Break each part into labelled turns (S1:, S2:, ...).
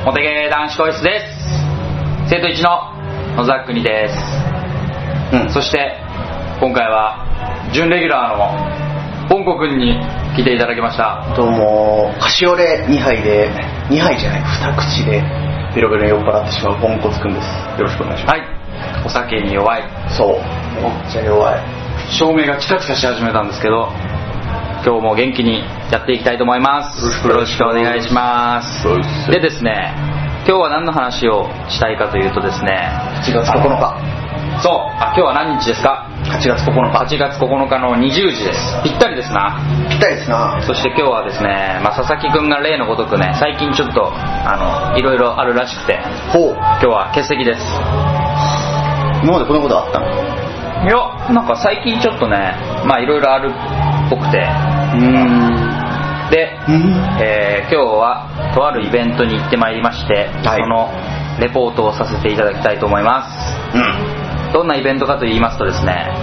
S1: モテゲー男子更衣室です。生徒1の野沢国です、そして今回は準レギュラーのポンコくんに来ていただきました。
S2: どうも、カシオレ2杯で2杯じゃない2口でベロベロ酔っ払ってしまうポンコツくんです。よろしくお願いします。
S1: はい、お酒に弱い。
S2: そう、めっちゃ弱い。
S1: 照明がチカチカし始めたんですけど、今日も元気にやっていきたいと思います。よろしくお願いします。でですね、今日は何の話をしたいかというとですね、
S2: 8月9日。
S1: そう、今日は何日ですか
S2: ？8月9日。
S1: 8月9日の20時です。ぴったりですな。
S2: ぴったりですな。
S1: そして今日はですね、佐々木くんが例のごとくね、最近ちょっといろいろあるらしくて、今日は欠席です。
S2: 今までこんなことあったの？
S1: いや、なんか最近ちょっとね、いろいろあるっぽくて、で、今日はとあるイベントに行ってまいりまして、そのレポートをさせていただきたいと思います。どんなイベントかと言いますとですね、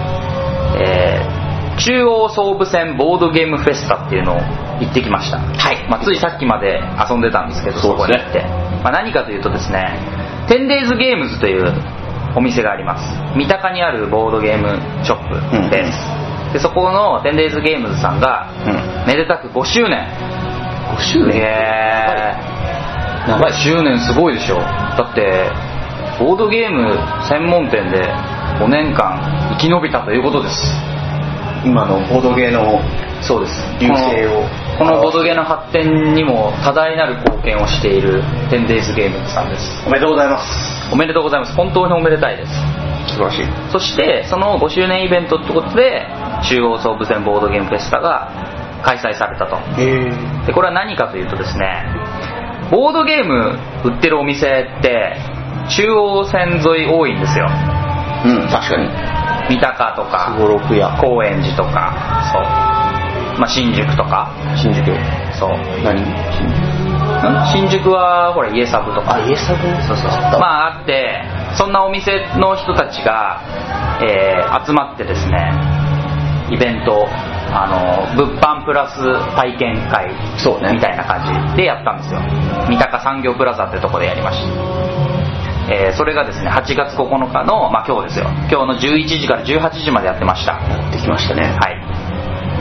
S1: 中央総武線ボードゲームフェスタっていうのを行ってきました。ついさっきまで遊んでたんですけど、そこに行って、何かというとですね、10daysゲームズというお店があります。三鷹にあるボードゲームショップです。でそこの 10days ゲームズさんが、めでたく5周年。
S2: 5周年
S1: 長い。周年すごいでしょ。だってボードゲーム専門店で5年間生き延びたということです。
S2: 今のボードゲーの
S1: そうです
S2: 流星を、
S1: このボードゲーの発展にも多大なる貢献をしている 10days ゲームズさんです。
S2: おめでとうございます。
S1: おめでとうございます。本当におめでたいです。
S2: 素晴らしい。
S1: そしてその5周年イベントってことで中央総武線ボードゲームフェスタが開催されたと。でこれは何かというとですね、ボードゲーム売ってるお店って中央線沿い多いんですよ。
S2: 確かに。
S1: 三鷹とか
S2: すごろくや
S1: 高円寺とか、そう、新宿とか。
S2: 新宿。
S1: そう。
S2: 何？
S1: 新宿はほら家サブとか。
S2: 家サブ。そうそう。
S1: あって、そんなお店の人たちが、集まってですね、イベント、物販プラス体験会みたいな感じでやったんですよ。三鷹産業プラザってとこでやりました。それがですね、8月9日の、今日ですよ。今日の11時から18時までやってました。
S2: やってきましたね。
S1: はい。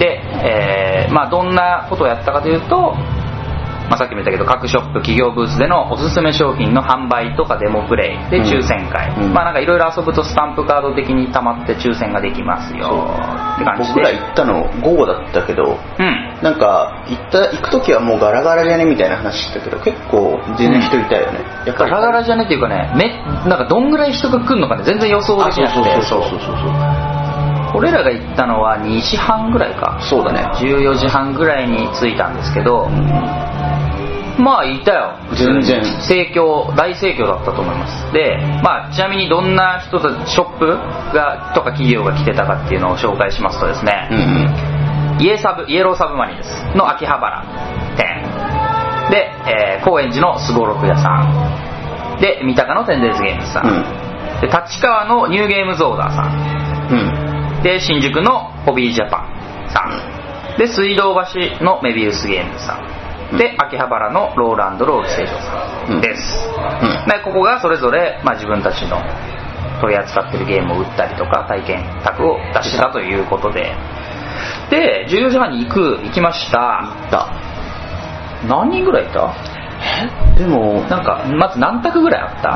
S1: で、どんなことをやったかというと、さっきも言ったけど、各ショップ企業ブースでのおすすめ商品の販売とかデモプレイで抽選会、なんかいろいろ遊ぶとスタンプカード的に溜まって抽選ができますよって感じで。
S2: 僕ら行ったの午後だったけど、なんか行く時はもうガラガラじゃねみたいな話したけど、結構全然人いたよね。
S1: やっぱりガラガラじゃねっていうかね、なんかどんぐらい人が来るのかね、全然予想できなくて。俺らが行ったのは2時半ぐらいか。
S2: そうだね。
S1: 14時半ぐらいに着いたんですけど、いたよ。
S2: 全然
S1: 大盛況だったと思います。で、ちなみにどんな人たち、ショップがとか企業が来てたかっていうのを紹介しますとですね、イエローサブマリンですの秋葉原店で、高円寺のすごろく屋さんで、三鷹の10daysゲームズさん、で立川のニューゲームズオーダーさん、で新宿のホビージャパンさんで、水道橋のメビウスゲームズさんで、秋葉原のローランドロール成城さんです。でここがそれぞれ、自分たちの取り扱ってるゲームを売ったりとか体験宅を出してたということで、14時半に行きました。何人ぐらいいた？
S2: でも
S1: なんかまず何択ぐらいあった？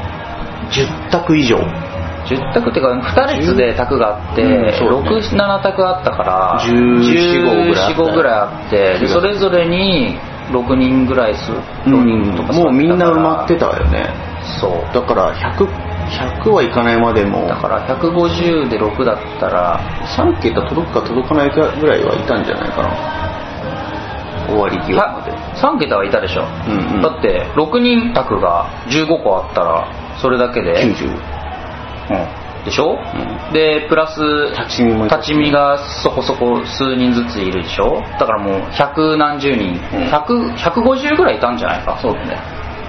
S2: 10 択以上。
S1: 10択っていうか2列で択があって、6、7択あったから14、5ぐらいあって、でそれぞれに6人ぐらい6人とか
S2: もうみんな埋まってたよね。
S1: そう
S2: だから100はいかないまでも、
S1: だから150で6だったら
S2: 3桁届くか届かないかぐらいはいたんじゃないかな、終わり際まで。
S1: 3桁はいたでしょ、だって6人択が15個あったらそれだけで
S2: 90
S1: でしょ、でプラス立ち見がそこそこ数人ずついるでしょ。だからもう百何十人、150ぐらいいたんじゃないか。
S2: そうだね。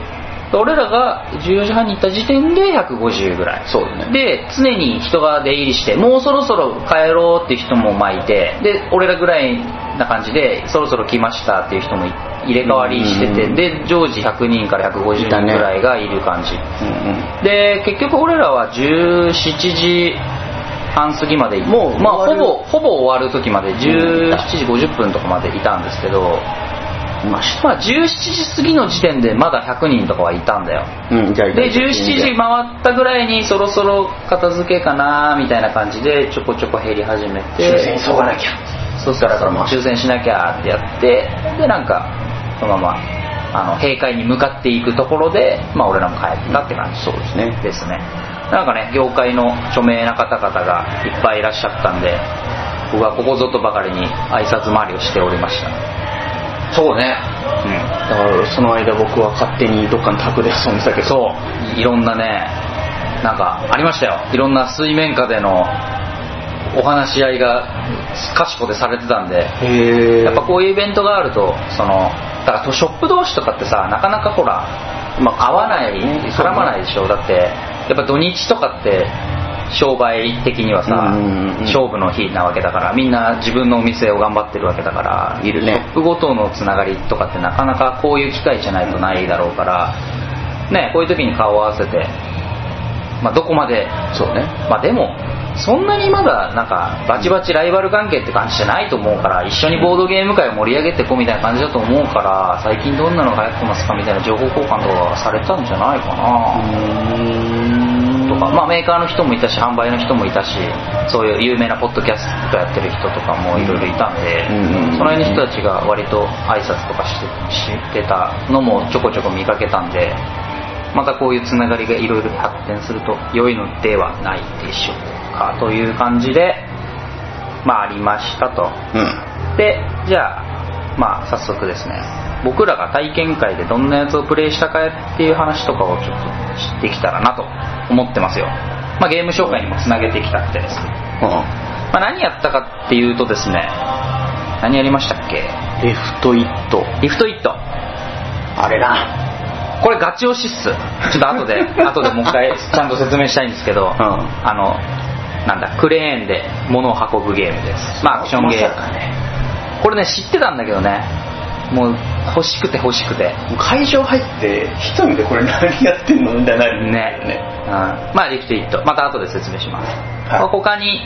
S1: 俺らが14時半に行った時点で150ぐらい。
S2: そうだね。
S1: で常に人が出入りして、もうそろそろ帰ろうっていう人もいて、で俺らぐらいな感じでそろそろ来ましたっていう人も入れ替わりしてて、で常時100人から150人ぐらいがいる感じ、で結局俺らは17時半過ぎまで、もう、まあ、ほぼ終わる時まで17時50分とかまでいたんですけど、まあ、17時過ぎの時点でまだ100人とかはいたんだよ、で17時回ったぐらいにそろそろ片付けかなみたいな感じでちょこちょこ減り始めて、
S2: 抽選急がなきゃ、
S1: そうしたら抽選しなきゃってやって、でなんかそのまま閉会に向かっていくところで、まあ、俺らも帰ったって感じですね。なんかね、業界の著名な方々がいっぱいいらっしゃったんで、僕はここぞとばかりに挨拶回りをしておりました。
S2: そうね、だからその間僕は勝手にどっかの宅で遊んでたけど、
S1: そういろんなね、なんかありましたよ。いろんな水面下でのお話し合いが賢でされてたんで、やっぱこういうイベントがあると、だからショップ同士とかってさ、なかなかほら、合わない、絡まないでしょ。だってやっぱ土日とかって商売的にはさ、勝負の日なわけだから、みんな自分のお店を頑張ってるわけだから、
S2: いるね、
S1: ショップごとのつながりとかってなかなかこういう機会じゃないとないだろうからね、こういう時に顔を合わせて、まあ、どこまで、
S2: そうね、
S1: まあ、でもそんなにまだなんかバチバチライバル関係って感じじゃないと思うから、一緒にボードゲーム界を盛り上げていこうみたいな感じだと思うから、最近どんなのが流行ってますかみたいな情報交換とかされたんじゃないかなとか、まあ、メーカーの人もいたし販売の人もいたし、そういう有名なポッドキャストやってる人とかもいろいろいたんで、その辺の人たちが割と挨拶とかしてたのもちょこちょこ見かけたんで、またこういうつながりがいろいろ発展すると良いのではないでしょうかという感じで、まあ、ありましたと、でじゃあ、まあ、早速ですね、僕らが体験会でどんなやつをプレイしたかっていう話とかをちょっと知ってきたらなと思ってますよ。まあ、ゲーム紹介にもつなげていきたくてですね、まあ、何やったかっていうとですね、何やりましたっけ。
S2: リフトイット
S1: あれな、これガチ推しっす。ちょっと後でもう一回ちゃんと説明したいんですけど、なんだ、クレーンで物を運ぶゲームです。まあアクションゲーム、これね知ってたんだけどね、もう欲しくて
S2: 会場入って一人でこれ何やってんのみたいになる
S1: ね。まあリフトイットまた後で説明します。他に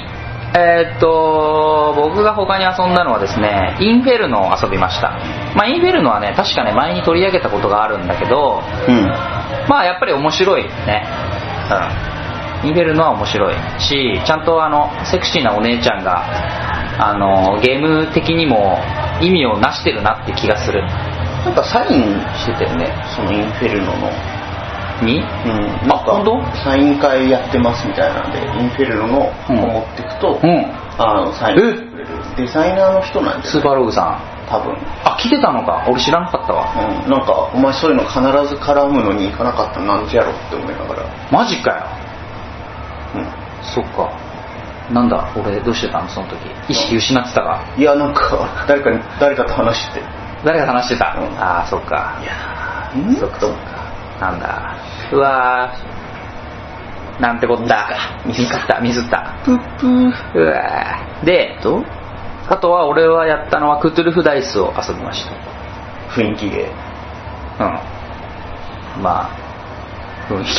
S1: 僕が他に遊んだのはですね、インフェルノを遊びました。まあ、インフェルノはね、確かね前に取り上げたことがあるんだけど、まあやっぱり面白いね、インフェルノは面白いし、ちゃんとセクシーなお姉ちゃんがゲーム的にも意味をなしてるなって気がする。
S2: なんかサインしてたよね、そのインフェルノの
S1: に、
S2: なんかサイン会やってますみたいなんで、インフェルノの持っていくと、サインしてくれるデザイナーの人なんじゃない。
S1: スーパーログさん
S2: 多分。
S1: 来てたのか、俺知らなかったわ。
S2: なんかお前そういうの必ず絡むのに行かなかったらなんじゃろって思いながら。
S1: マジかよ。そっか。なんだ俺どうしてたのその時、意識失ってたか。
S2: いや、なんか誰かと話して
S1: た、ああそっか。いやそっかなんだ、うわーなんてこった、ミスったプップー。うわーであとは俺はやったのはクトゥルフダイスを遊びました。
S2: 雰囲気ゲー。
S1: まあ雰囲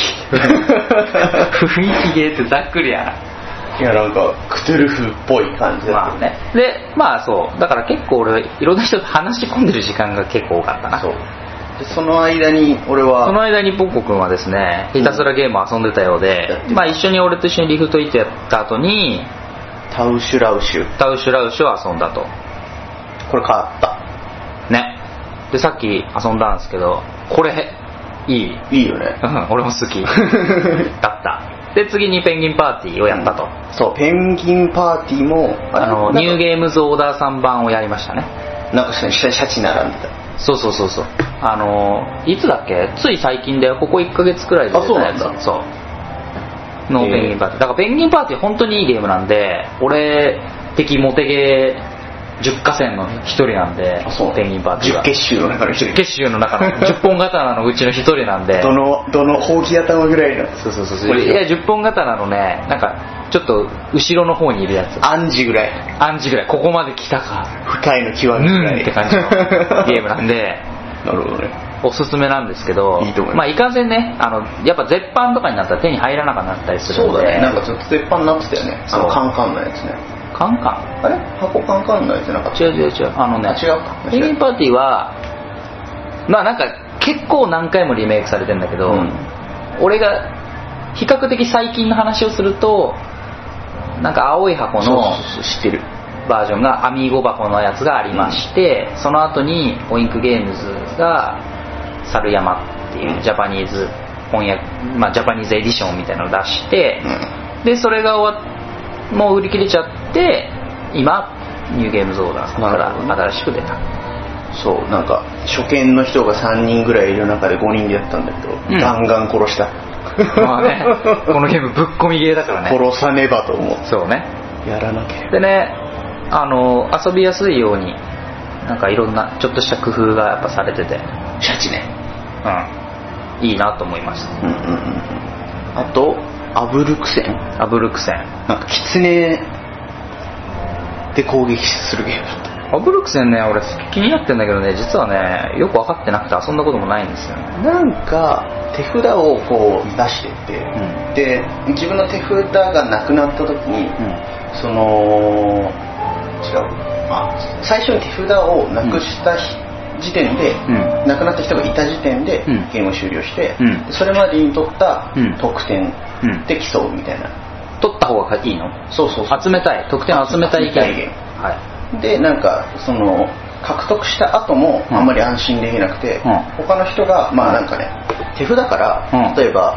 S1: 気ゲーってざっくりやな。
S2: いや、なんかクトゥルフっぽい感じだった
S1: ね。でまあそうだから結構俺いろんな人と話し込んでる時間が結構多かったな。
S2: そうでその間にポ
S1: ッコ君はですね、ひたすらゲームを遊んでたようで、まあ俺と一緒にリフトイットやった後に
S2: タウシュラウシュを
S1: 遊んだと。
S2: これ変わった
S1: ね。でさっき遊んだんですけど、これい
S2: いよね。
S1: 俺も好きだったで次にペンギンパーティーをやったと。
S2: そうペンギンパーティーも
S1: ニューゲームズオーダー3番をやりましたね。なんか
S2: シャチ並んでた。
S1: そういつだっけ、つい最近でここ1ヶ月くらいで出たやつ。そうのペンギンパーティーだから、ペンギンパーティー本当にいいゲームなんで、俺的モテゲ 10河川の一人なんで、ペンギンパーティーは
S2: 10結集の中の一人、
S1: 10結集の中の10本刀のうちの一人なんで、
S2: どのほうき頭ぐらいの、
S1: そういや10本刀のね、なんかちょっと後ろの方にいるやつ、
S2: アンジぐらい
S1: ここまで来たか、
S2: 深いの極みぐらい
S1: って感じのゲームなんで
S2: なるほどね、
S1: おすすめなんですけど、
S2: いいと思います。
S1: まあいかんせんね、やっぱ絶版とかになったら手に入らなくなったりするんで。
S2: そうだね、なんかずっと絶版になってたよね、カンカンのやつね。
S1: カンカン、
S2: あれ箱カンカンのやつなかった？
S1: 違う違う、
S2: 違うか、
S1: ペンギンパーティーはまあなんか結構何回もリメイクされてんだけど、俺が比較的最近の話をすると、なんか青い箱の
S2: 知ってる
S1: バージョンがアミーゴ箱のやつがありまして、その後にオインクゲームズが猿山っていうジャパニーズ翻訳、まあジャパニーズエディションみたいなのを出して、でそれがもう売り切れちゃって、今ニューゲームズオーダーから新しく出た。
S2: そう、なんか初見の人が3人ぐらいいる中で5人でやったんだけど、ガンガン殺した。
S1: まあね、このゲームぶっ込みゲーだからね。
S2: 殺さねばと思う。
S1: そうね。
S2: やらなきゃ。
S1: でね、遊びやすいようになんかいろんなちょっとした工夫がやっぱされてて、
S2: シャチね、
S1: いいなと思いました。
S2: あとアブルクセン、
S1: なん
S2: かキツネで攻撃するゲームだった。
S1: アブルクセンね、俺気になってんだけどね、実はねよく分かってなくて遊んだこともないんですよね。
S2: なんか手札をこう出してって、で自分の手札がなくなった時に、その最初に手札をなくした時点で、亡くなった人がいた時点で、ゲームを終了して、それまでに取った得点で競うみたいな。
S1: 取った方がいいの？
S2: そう
S1: 集めたい、得点を集めたいゲーム。
S2: でなんかその獲得した後もあんまり安心できなくて、他の人がまあなんかね、手札から、例えば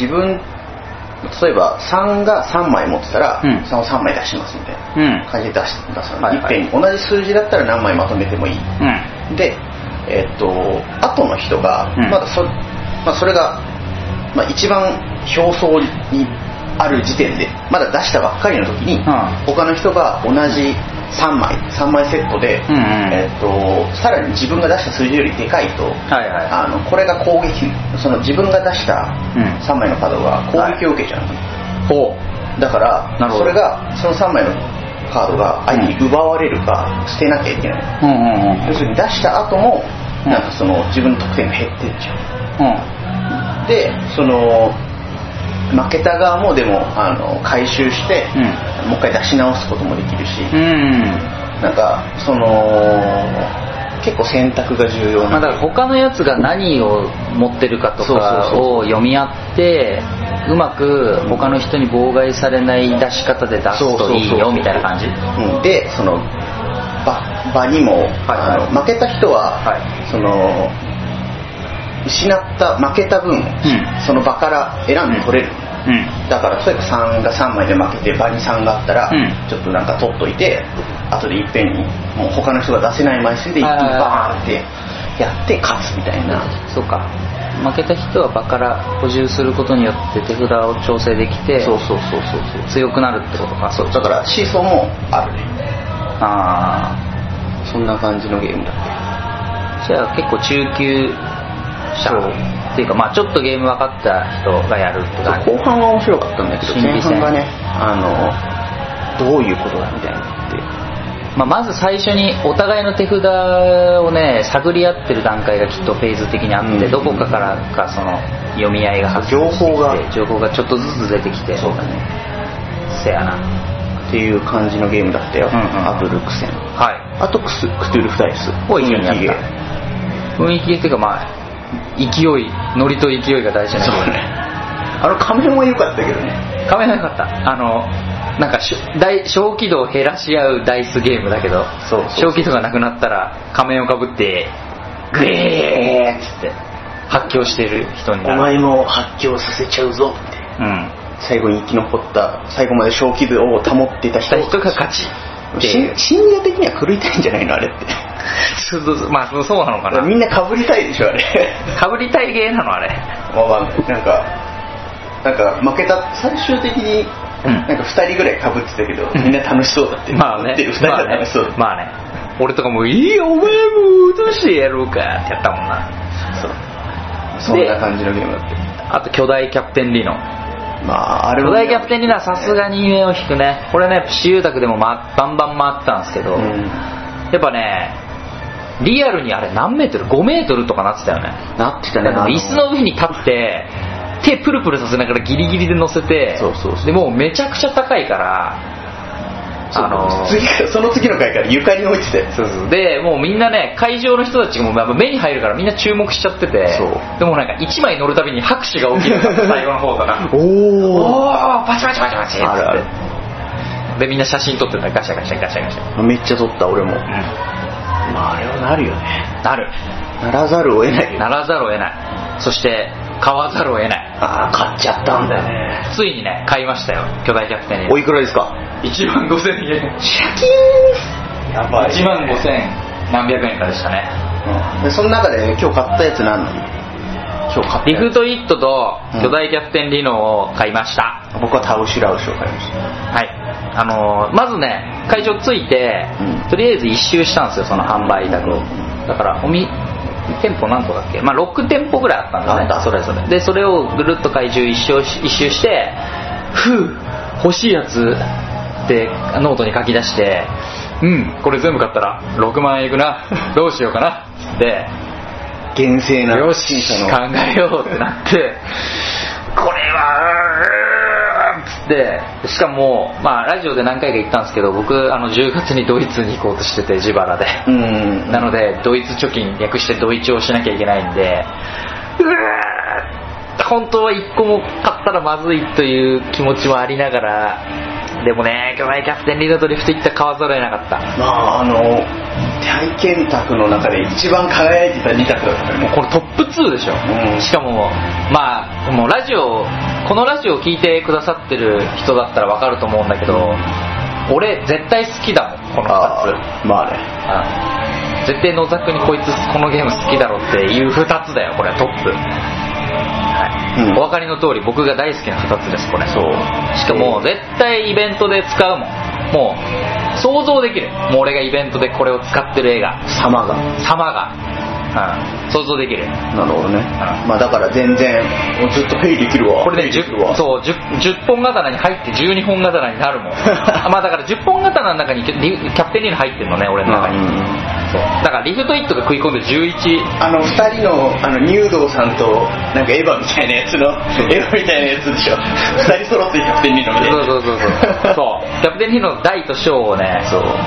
S2: 3が3枚持ってたら、3を3枚出しますみたいな感じで出すので、いっぺんに同じ数字だったら何枚まとめてもいい、で後の人が、まだそれが、一番表層にある時点でまだ出したばっかりの時に、他の人が同じ3枚セットで、さらに自分が出した数字よりでかいと、これが攻撃、その自分が出した3枚のカードが攻撃を受けちゃう、だからそれがその3枚のカードが相手に奪われるか捨てなきゃいけない、要するに出した後もなんかその自分の得点が減ってっちゃう、でその負けた側もでも回収して、もう一回出し直すこともできるし、なんかその結構選択が重要な、
S1: だから他のやつが何を持ってるかとかを読み合ってうまく他の人に妨害されない出し方で出すといいよみたいな感じ
S2: で、その場にも、負けた人は、その負けた分、その場から選んで取れる、だから例えば3が3枚で負けて場に3があったら、ちょっとなんか取っといて後でいっぺんにもう他の人が出せない枚数で一気にバーンってやって勝つみたいな。
S1: そうか、負けた人は場から補充することによって手札を調整できて強くなるってことか。
S2: そうだからシーソーもあるね。そんな感じのゲームだって。
S1: じゃあ結構中級者っていうか、ちょっとゲーム分かった人がやるって感じ。
S2: 後半は面白かったんだけど前半がね、どういうことだみたいなって、
S1: まず最初にお互いの手札をね探り合ってる段階がきっとフェーズ的にあって、どこかからかその読み合いが発生して情報がちょっとずつ出てきて、
S2: そうだね、
S1: せやな
S2: っていう感じのゲームだったよ、アブルクセン。あとクトゥルフダイス
S1: を一緒にやった。雰囲気っていうかノリと勢いが大事なゲームね。
S2: 仮面も良かったけどね。
S1: 仮面は良かった。なんか小気度を減らし合うダイスゲームだけど、小気度がなくなったら仮面をかぶってグエーッつって発狂している人になる。
S2: お前も発狂させちゃうぞって、最後に生き残った最後まで小気度を保っていた人
S1: が勝ち。
S2: 心理的には狂いたいんじゃないのあれって。
S1: そうなのかな。
S2: みんな被りたいでしょあれ。
S1: 被りたいゲーなのあれ。
S2: なんか負けた最終的になんか2人ぐらい被ってたけど、みんな楽しそうだって
S1: まあね、
S2: 2人が楽しそうだって、
S1: まあね、俺とかもいいよお前も落としてやろうかってやったもんな。
S2: そんな感じのゲームだって。
S1: あと巨大キャプテンリノ、
S2: まああれ
S1: 巨大キャプテンリノはさすがに目を引くね。これね私有宅でも、バンバン回ってたんですけど、やっぱねリアルにあれ何メートル、5メートルとかなってたよね。
S2: なってたね。
S1: 椅子の上に立って手プルプルさせながらギリギリで乗せて、でもうめちゃくちゃ高いから、
S2: その次の回から床に置いてて、
S1: でもうみんなね、会場の人たちがもう目に入るからみんな注目しちゃってて、でもなんか1枚乗るたびに拍手が起きる最後の方から、おーパチパチパチパチって、あるでみんな写真撮ってた、ガシャガシャガシャガシャ、
S2: めっちゃ撮った俺も、まああれはなるよね。ならざるを得ない。
S1: そして買わざるを得ない。
S2: 買っちゃったんだよね。
S1: ついにね買いましたよ、巨大キャプテンに。
S2: おいくらですか
S1: ？15000円。
S2: シャキーン、やばい、
S1: 15000何百円かでしたね。
S2: でその中で今日買ったやつ何なの？
S1: リフトイットと巨大キャプテンリノを買いました。
S2: 僕はタウシラウシを買いました。
S1: はい、まずね会場着いて、とりあえず一周したんですよ、その販売宅を。だから店舗何個だっけ、6店舗ぐらいあったんだね、それぞれで。それをぐるっと会場一周して、欲しいやつってノートに書き出して、これ全部買ったら6万円いくなどうしようかなって
S2: 厳正な
S1: よし考えようってなって、これはつって、しかもラジオで何回か言ったんですけど、僕10月にドイツに行こうとしてて、自腹で、なのでドイツ貯金、略してドイツをしなきゃいけないんで、本当は1個も買ったらまずいという気持ちもありながら、でもね巨大キャプテンリノとリフトいった買わざるを得なかった。体験宅の中で一番輝いてた2択だったよね。これトップ2でしょ、しかももうこのラジオを聞いてくださってる人だったら分かると思うんだけど、俺絶対好きだもんこの2つ。絶対野沢にこいつこのゲーム好きだろっていう2つだよ、これトップ。お分かりの通り僕が大好きな2つです、これ。しかも絶対イベントで使うもん。もう想像できる、もう俺がイベントでこれを使ってる映画様が、想像できる。
S2: なるほどね。だから全然ずっとペイできるわ。
S1: これね 10本刀に入って12本刀になるもんだから10本刀の中にキャプテンリーノ入ってるのね、俺の中に。だからリフトイットが食い込んで11。2
S2: 人の入道さんとなんかエヴァみたいなやつのエヴァみたいなやつでしょ2人揃ってキャプテンリーノみたいな。
S1: そうキャプテンリーノの大と小をね、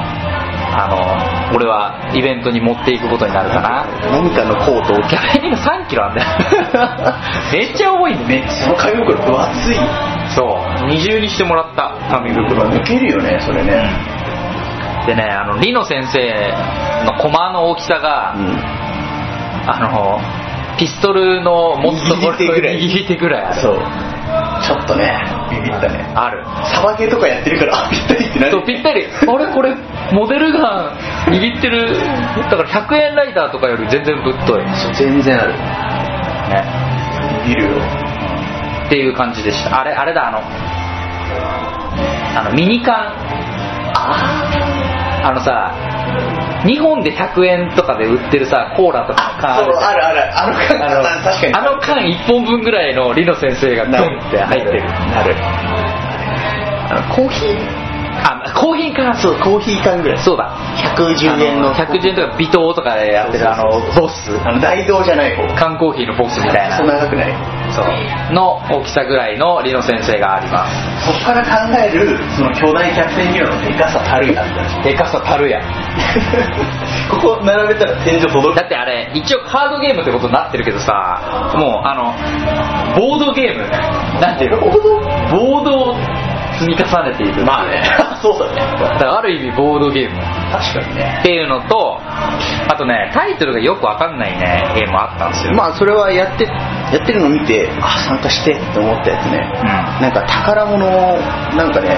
S1: 俺はイベントに持っていくことになるかな。
S2: 何かのコートを
S1: キャプテンリーノ3キロあんだよめっちゃ重いんで、
S2: その紙袋分厚い。
S1: 二重にしてもらった紙袋。
S2: 抜けるよねそれね。
S1: でね、リノ先生のコマの大きさが、ピストルの持つところ握り手ぐらいある。
S2: ちょっとねビビったね。
S1: ある。
S2: サバゲーとかやってるからぴったりってなる。
S1: ぴったり。これモデルガン握ってる。だから100円ライダーとかより全然ぶっとい。
S2: 全然あるね。ビビるよ
S1: っていう感じでした。あれだ、ミニ缶。さ2本で100円とかで売ってるさコーラとかの缶ある。
S2: ある確かに
S1: 缶1本分ぐらいのリノ先生がドンって入ってる。
S2: コーヒー
S1: コーヒー缶。
S2: コーヒー缶ぐらい。
S1: そうだ、
S2: 110円の
S1: 110円とか微糖とかでやってるボス、
S2: 大道じゃない方、
S1: 缶コーヒーのボスみたいな。
S2: そう長くない
S1: の大きさぐらいのリノ先生があります。
S2: そこから考えるその巨大キャプテンリノのでかさたるやここ並べたら天井届く。
S1: だってあれ一応カードゲームってことになってるけどさ、もうボードゲームなんていうの、ボードを積み重ねている。
S2: そうだね。
S1: だからある意味ボードゲーム。
S2: 確かにね。
S1: っていうのと、あとねタイトルがよくわかんないねゲームあったんですよ。
S2: それはやってるの見て参加してって思ったやつね。なんか宝物なんかね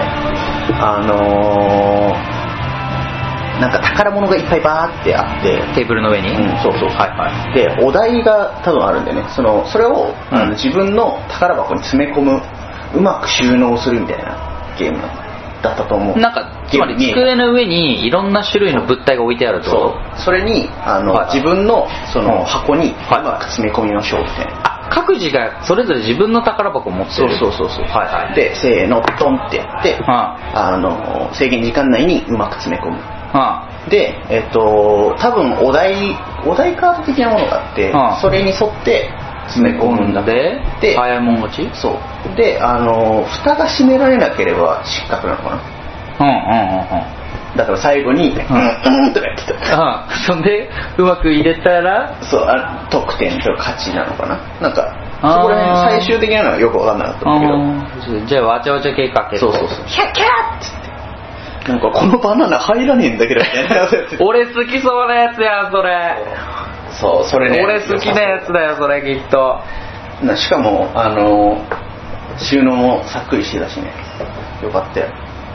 S2: なんか宝物がいっぱいバーってあって
S1: テーブルの上に。
S2: でお題が多分あるんだよね。それを自分の宝箱に詰め込む、うまく収納するみたいなゲゲームだったと思う。
S1: なんかつまり机の上にいろんな種類の物体が置いてあると、
S2: それに自分のその箱にうまく詰め込みましょうみたいな。
S1: 各自がそれぞれ自分の宝箱を持ってる。
S2: そう、でせーのトンってやって、制限時間内にうまく詰め込む。で多分お題カード的なものがあって、それに沿って詰め込むんだ。
S1: で早いもん勝ち。
S2: そうで蓋が閉められなければ失格なのかな。だから最後にとかやってた。
S1: そんでうまく入れたら
S2: 得点と勝ちなのかな。なんかそこら辺最終的なのはよく分かんなかったんだけど。
S1: じゃあわちゃわちゃ系かけ。
S2: そう。キャッキャッつって。なんかこのバナナ入らねえんだけどみたいなやつ。
S1: 俺好きそうなやつやそれ。
S2: そうそれね。
S1: 俺好きなやつだよそれきっと。
S2: しかも収納もさっくりしてたしね。よかったよ。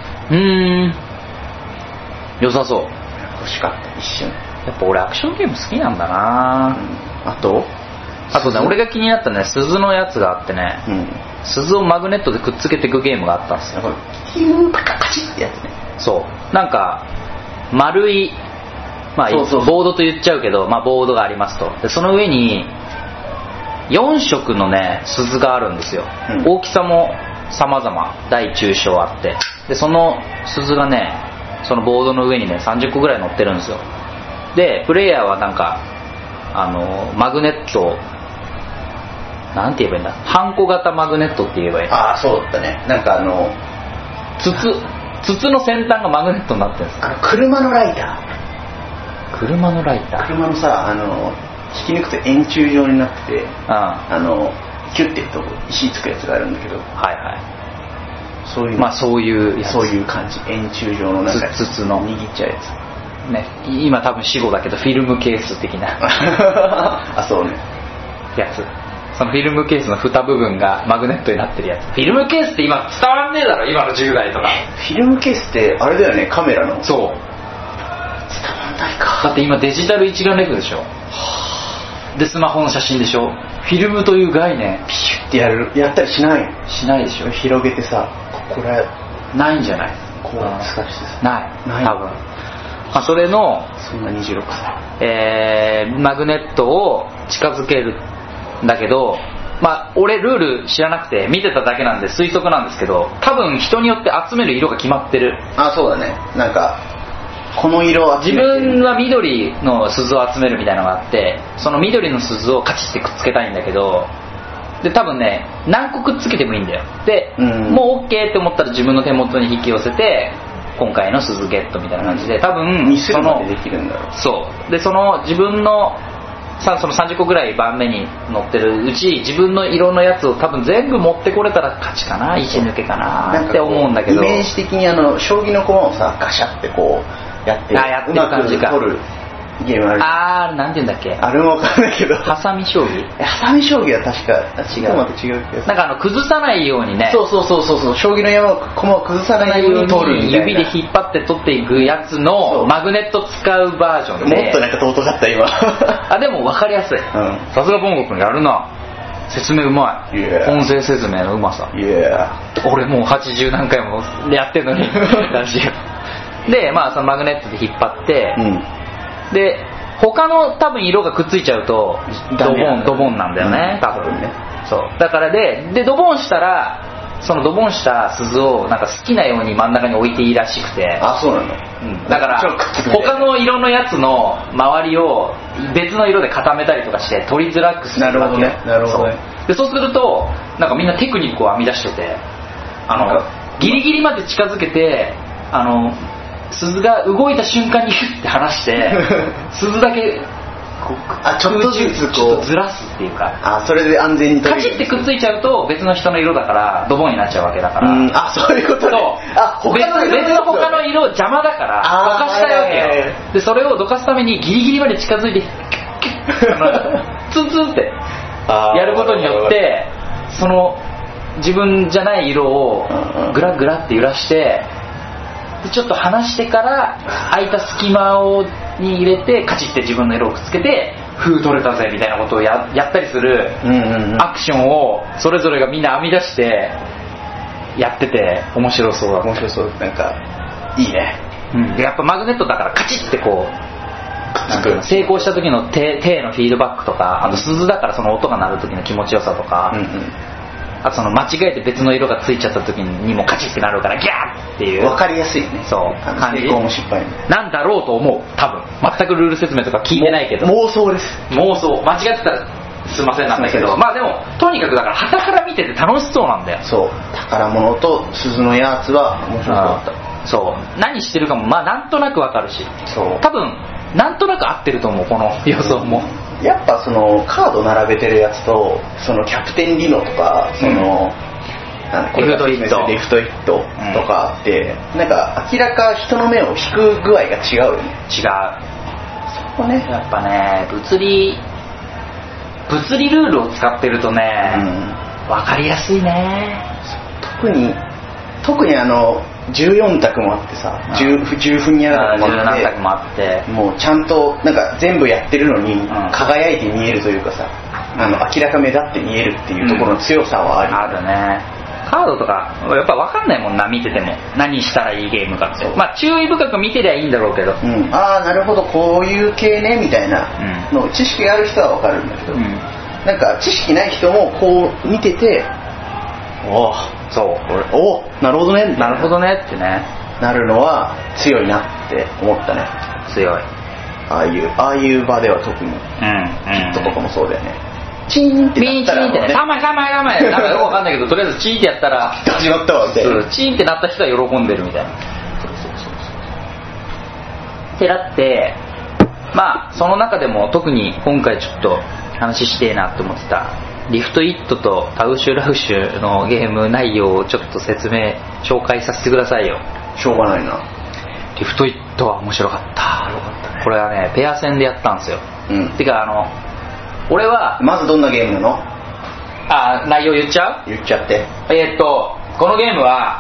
S1: 良さそう。
S2: 欲しかった一瞬。
S1: やっぱ俺アクションゲーム好きなんだな。
S2: あと
S1: ね、俺が気になったね鈴のやつがあってね、鈴をマグネットでくっつけていくゲームがあったんですよ。
S2: カチッってやつね。
S1: そうなんか丸い、ボードと言っちゃうけど、ボードがありますと。でその上に4色のね鈴があるんですよ、大きさも様々大中小あって、でその鈴がねそのボードの上にね30個ぐらい乗ってるんですよ。でプレイヤーはなんかマグネットをなんて言えばいいんだ、ハンコ型マグネットって言えばいい。
S2: そうだったね。なんか
S1: 筒の先端がマグネットになってるんです。
S2: 車のライター。
S1: 車の
S2: さ引き抜くと円柱状になってて、キュッてと石つくやつがあるんだけど、そういう感じ。円柱状のなんか
S1: 筒の
S2: 握っちゃうやつ
S1: ね。今多分死語だけどフィルムケース的な
S2: そうね
S1: やつ。そのフィルムケースの蓋部分がマグネットになってるやつ。フィルムケースって今伝わんねえだろ今の10代とか。
S2: フィルムケースってあれだよね、カメラの。
S1: そう伝わんないか。だって今デジタル一眼レフでしょ。でスマホの写真でしょ。フィルムという概念
S2: ピシュってやったりしない
S1: でしょ。
S2: 広げてさこれ
S1: ないんじゃない。
S2: こう使ってさ
S1: ない多分。それの
S2: そんな26歳
S1: マグネットを近づけるんだけど、俺ルール知らなくて見てただけなんで推測なんですけど、多分人によって集める色が決まってる。
S2: そうだね。なんかこの色を
S1: 自分は緑の鈴を集めるみたいなのがあって、その緑の鈴をカチッてくっつけたいんだけど、で多分ね何個くっつけてもいいんだよ。で、もう OK って思ったら自分の手元に引き寄せて今回の鈴ゲットみたいな感じで、多分
S2: 2種類までできるんだろう。
S1: そうでその自分のその30個ぐらい番目に乗ってるうち自分の色のやつを多分全部持ってこれたら勝ちかな、石抜けかなって思うんだけど、
S2: イメージ的に将棋の駒をさガシャってこうやって
S1: る感じか。
S2: うまく取るゲームある。
S1: なんて言うんだっけ。
S2: あれも分かんないけど。
S1: ハサミ将棋。
S2: ハサミ将棋は確か違う。また違う気がする。
S1: なんか崩さないようにね。
S2: そう。将棋の駒を崩さないように取るみたいな。
S1: 指で引っ張って取っていくやつのマグネット使うバージョンで。
S2: もっとなんか尊かった今。
S1: でも分かりやすい。さすがボンゴ君やるな。説明うまい。音声説明のうまさ。俺もう80何回もやってんのに。でそのマグネットで引っ張って。で他の多分色がくっついちゃうとドボンなんだよね、多分ね。そうだからでドボンしたらそのドボンした鈴をなんか好きなように真ん中に置いていいらしくて。
S2: そうなの。
S1: だから他の色のやつの周りを別の色で固めたりとかして取りづらくするわけよ。
S2: なるほどね。
S1: でそうするとなんかみんなテクニックを編み出してて、ギリギリまで近づけて鈴が動いた瞬間にヒュッて離して鈴だけ
S2: ちょっとずつ
S1: ちょっとずらすっていうか、
S2: それで安全に
S1: カチッてくっついちゃうと別の人の色だからドボンになっちゃうわけだから。
S2: そういうことね。
S1: 別の他の色邪魔だからどかしたいわけよ。でそれをどかすためにギリギリまで近づいてツンツンってやることによってその自分じゃない色をグラグラって揺らしてでちょっと離してから空いた隙間に入れてカチッて自分の色をくっつけて風取れたぜみたいなことをやったりするアクションをそれぞれがみんな編み出してやってて面白そうだった。
S2: 面白そう、なんかいいね。
S1: でやっぱマグネットだからカチッてこう成功した時の手のフィードバックとか、あと鈴だからその音が鳴る時の気持ちよさとか、あとその間違えて別の色がついちゃった時にもカチッてなるからギャーっていう
S2: 分かりやすいね。
S1: そう感じ
S2: 成功も失敗も
S1: なんだろうと思う。多分全くルール説明とか聞いてないけど
S2: 妄想です。
S1: 妄想。間違ってたらすいませんなんだけど、まあでもとにかくだから傍から見てて楽しそうなんだよ。
S2: そう、宝物と鈴のやつは面白かった。
S1: そう何してるかもまあなんとなくわかるし、
S2: そう
S1: 多分なんとなく合ってると思うこの予想も。
S2: やっぱそのカード並べてるやつとそのキャプテンリノとかその、
S1: レフトイット
S2: とかって、なんか明らか人の目を引く具合が違うよね。
S1: 違う。
S2: そこね
S1: やっぱね物理ルールを使ってるとね、分かりやすいね。
S2: 特に14択もあってさ、10分やら
S1: 17択もあって、
S2: もうちゃんとなんか全部やってるのに輝いて見えるというかさ、明らか目立って見えるっていうところの強さはある、
S1: あるね。カードとかやっぱ分かんないもんな、見てても何したらいいゲームかって。まあ注意深く見てりゃいいんだろうけど、
S2: ああなるほどこういう系ねみたいなの、知識がある人は分かるんだけど、なんか知識ない人もこう見てて、なるほどね
S1: なるほどねってね
S2: なるのは強いなって思ったね。
S1: 強い。
S2: ああいう場では特に、キットとかもそうだよね。チーンってなったら、
S1: ね、3枚なんかよくわかんないけどとりあえずチーンってやったら
S2: 始まったわみたいな。
S1: チーンってなった人は喜んでるみたいな。ってなって、まあその中でも特に今回ちょっと話してえなって思ってたリフトイットとタウシュラウシュのゲーム内容をちょっと紹介させてくださいよ。
S2: しょうがないな。
S1: リフトイットは面白かった。ね、これはねペア戦でやったんですよ。てか俺は
S2: まずどんなゲームなの？
S1: 内容言っちゃう？
S2: 言っちゃって。
S1: このゲームは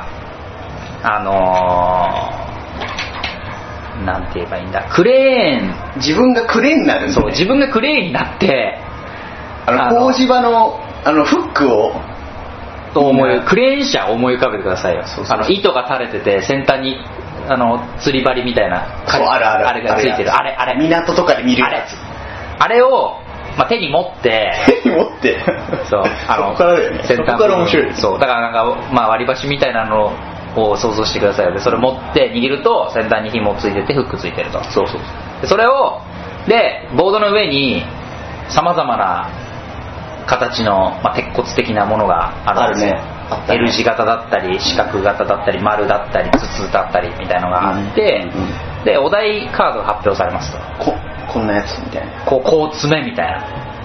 S1: なんて言えばいいんだ、クレーン、
S2: 自分がクレーンになるんだ、ね、
S1: そう自分がクレーンになって
S2: 工事場のフックを
S1: クレーン車を思い浮かべてくださいよ。糸が垂れてて先端に釣り針みたいなあれがついてるあれ
S2: 港とかで見るやつ、
S1: あれを、手に持ってそう
S2: そこからだよね。
S1: 先端
S2: そこから面白い。
S1: そうだからなんか、割り箸みたいなのを想像してくださいよ。でそれ持って握ると先端に紐ついててフックついてると。でそれをボードの上にさまざまな形の、鉄骨的なものがあるんですよ。L 字型だったり四角型だったり丸だったり筒だったりみたいなのがあって、でお題カードが発表されますと。
S2: こんなやつみたいな、
S1: こう爪みたいな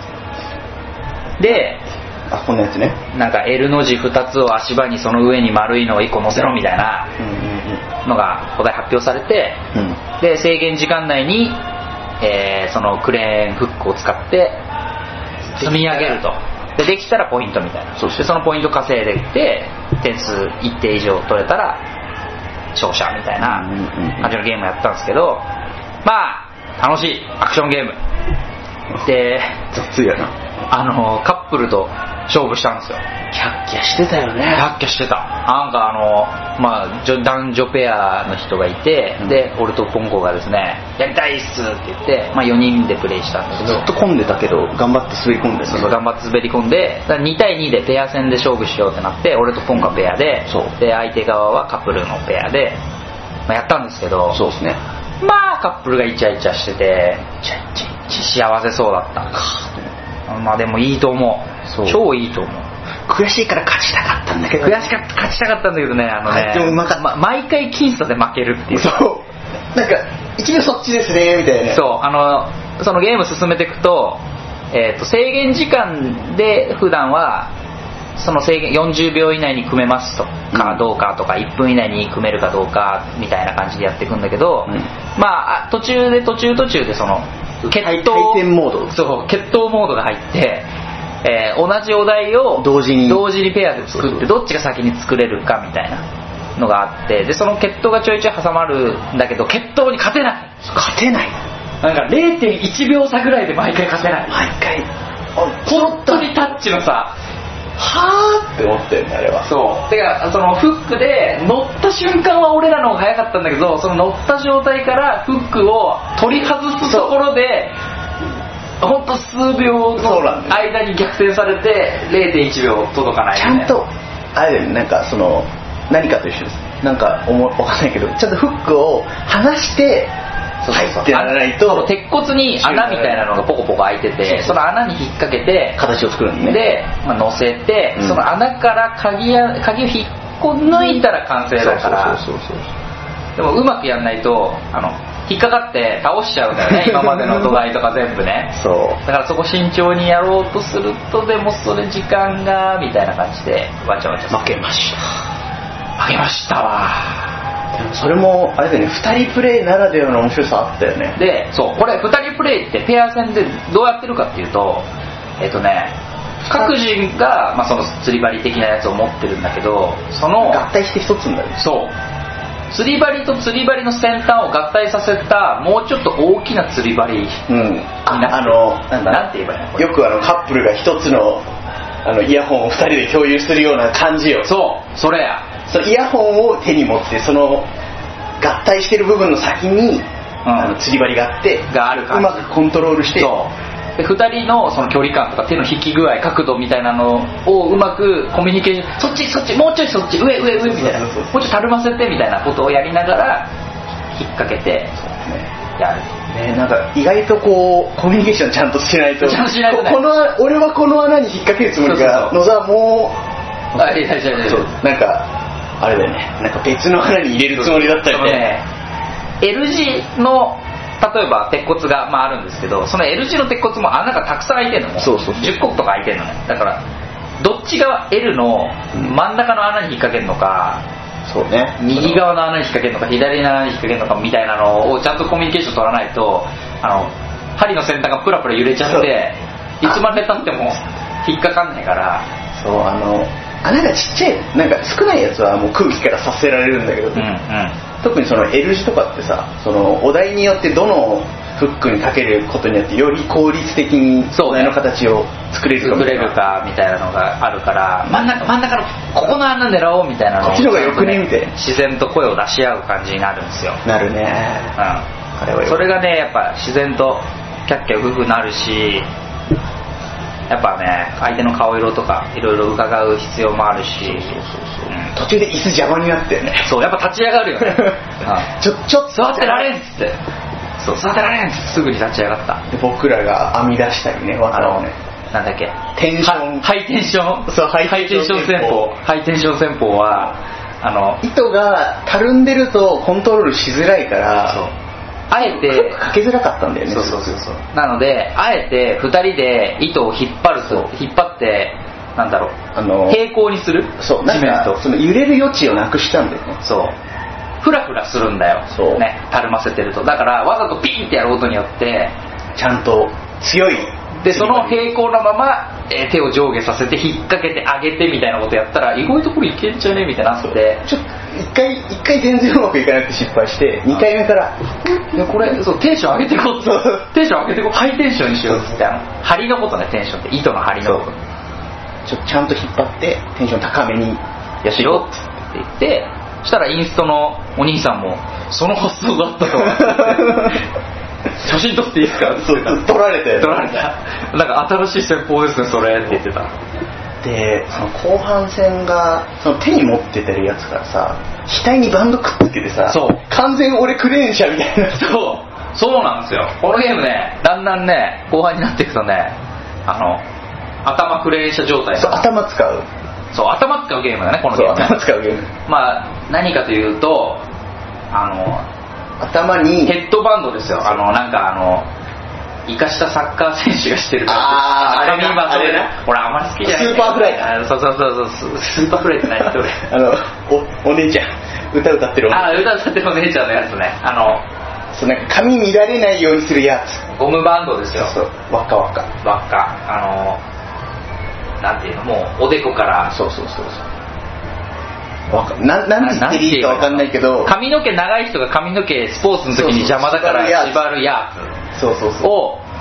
S1: で、
S2: こんなやつね、
S1: なんか L の字2つを足場にその上に丸いのを1個乗せろみたいなのがお題発表されて、で制限時間内に、そのクレーンフックを使って積み上げると。できたらポイントみたいな。でそのポイント稼いでいって点数一定以上取れたら勝者みたいな感じのゲームやったんですけど、楽しいアクションゲームで、
S2: 雑やな。
S1: カップルと勝負したんですよ。
S2: キャッキャしてたよね。
S1: キャッキャしてた。なんか男女ペアの人がいて、で俺とポンコがですねやりたいっすって言って、4人でプレイしたんですけど、
S2: ずっと混んでたけど頑張って滑り込んで、
S1: 頑張って滑り込んで2対2でペア戦で勝負しようってなって、俺とポンコがペアで、で相手側はカップルのペアで、やったんですけど、
S2: そうですね。
S1: カップルがイチャイチャしてて幸せそうだった。でもいいと思う。超いいと思う。
S2: 悔しいから勝ちたかったんだけど、
S1: 勝ちたかったんだけどね、
S2: でもうまかった。
S1: 毎回僅差で負けるっていう。
S2: なんか一秒そっちですねみたいな。
S1: そのゲーム進めていくと、制限時間で普段はその制限40秒以内に組めますとかどうかとか、1分以内に組めるかどうかみたいな感じでやっていくんだけど、途中でその決闘
S2: モード、
S1: 決闘モードが入って、同じお題を同時にペアで作ってどっちが先に作れるかみたいなのがあって、でその決闘がちょいちょい挟まるんだけど、決闘に勝てない。なんか 0.1 秒差ぐらいで毎回勝てない。
S2: 毎回
S1: 本当にタッチのさ
S2: はーって思ったよねあれは。
S1: そうてかそのフックで乗った瞬間は俺らの方が早かったんだけど、その乗った状態からフックを取り外すところでほんと数秒の間に逆転されて 0.1 秒届かない、ね、
S2: ちゃんとあれだよね、なんかその何かと一緒です。なんかわかんないけどちゃんとフックを離して入ってならないと、
S1: その鉄骨に穴みたいなのがポコポコ開いてて、その穴に引っ掛けて
S2: 形を作るんで、
S1: で、乗せて、その穴から鍵を引っこ抜いたら完成だから。でもうまくやんないと引っかかって倒しちゃうんだよね今までの土台とか全部ね。
S2: そう
S1: だからそこ慎重にやろうとすると、でもそれ時間がみたいな感じでわちゃわちゃ
S2: 負けました
S1: わ。
S2: それもあれだよね、2人プレイならではの面白さあったよね。
S1: でそうこれ2人プレイってペア戦でどうやってるかっていうと各人が、その釣り針的なやつを持ってるんだけど、その
S2: 合体して一つになる。
S1: そう釣り針と釣り針の先端を合体させたもうちょっと大きな釣り針になってる、なんて言えばいいの
S2: よくカップルが一つのイヤホンを2人で共有するような感じよ。
S1: そうそれや、
S2: そのイヤホンを手に持ってその合体してる部分の先に、釣り針があって
S1: ある感じ、
S2: うまくコントロールして、
S1: で2人のその距離感とか手の引き具合角度みたいなのをうまくコミュニケーション、そっちもうちょいそっち上みたいな、もうちょいたるませてみたいなことをやりながら引っ掛けてやる
S2: ね。なんか意外とこうコミュニケーションちゃんとしないと、俺はこの穴に引っ掛けるつもりが、野沢もうなんかあれだよね、なんか別の穴に入れるつもりだったりね。
S1: L 字の例えば鉄骨が、あるんですけど、その L 字の鉄骨も穴がたくさん開いてるのも10個とか開いてるのね。だからどっち側 L の真ん中の穴に引っ掛けるのか、
S2: そうね、
S1: 右側の穴に引っ掛けるのか左の穴に引っ掛けるのかみたいなのをちゃんとコミュニケーション取らないと、針の先端がプラプラ揺れちゃっていつまで経っても引っかかんないから。
S2: そう穴がちっちゃい、なんか少ないやつはもう空気からさせられるんだけど、特にその L 字とかってさ、そのお題によってどのフックにかけることによってより効率的にお題の形を作れる
S1: かみたいなのがあるから、真ん中のここの穴狙おうみたいなのを
S2: こっちの方がよくねみたいな、
S1: 自然と声を出し合う感じになるんですよ。
S2: なるね。
S1: それがねやっぱ自然とキャッキャウフフなるし、やっぱね相手の顔色とかいろいろ伺う必要もあるし、
S2: 途中で椅子邪魔になってね。
S1: そうやっぱ立ち上がるよね
S2: ちょっと
S1: 座ってられんっつって、そう座ってられんっつってすぐに立ち上がった。
S2: で僕らが編み出したりね、
S1: なんだっけ、
S2: テンション、
S1: ハイテンション、そうハイテンション戦法、ハイテンション戦法は
S2: 糸がたるんでるとコントロールしづらいから、あえてかけづらかったんだよね。
S1: そうなのであえて2人で糸を引っ張ってなんだろう、平行にする。
S2: そうなんかその揺れる余地をなくしたんだよね。
S1: そうフラフラするんだよね、たるませてると。だからわざとピンってやることによって
S2: ちゃんと強い
S1: で、その平行なまま手を上下させて引っ掛けて上げてみたいなことやったら意外とこれいけんじゃねみたいなって
S2: ちょっと一回全然うまくいかなくて失敗して2回目から
S1: これそうテンション上げてこうテンション上げてこうハイテンションにしようって針のことね、テンションって糸の針のこと
S2: ちゃんと引っ張ってテンション高めにやっていこうって
S1: 言ってそしたらインストのお兄さんもその発想があったと写真撮っていいですかって言ってた。
S2: 撮られた
S1: なんか新しい戦法ですねそれって言ってた。
S2: でその後半戦がその手に持っててるやつからさ額にバンドくっつけてさ、
S1: そう
S2: 完全俺クレーン車みたいな。
S1: そうなんですよ。このゲームねだんだんね後半になっていくとね頭クレーン車状態。
S2: そう頭使う
S1: ゲームだねこのゲームね。
S2: 頭使うゲーム。
S1: 何かというと
S2: 頭に
S1: ヘッドバンドですよ。なんか生かしたサッカー選手がしてる
S2: あれね。
S1: 俺あんまり好きじゃない。
S2: スーパーフライだ。
S1: そうスーパーフライって何それ
S2: お姉ちゃん歌歌ってる
S1: お姉ちゃんのやつね。
S2: そうなんか髪乱れないようにするやつ。
S1: ゴムバンドですよ。
S2: そう輪っか
S1: なんていうのもうおでこから
S2: そうなんて言っていいか分かんないけど
S1: 髪の毛長い人が髪の毛スポーツの時に邪魔だから縛るやつを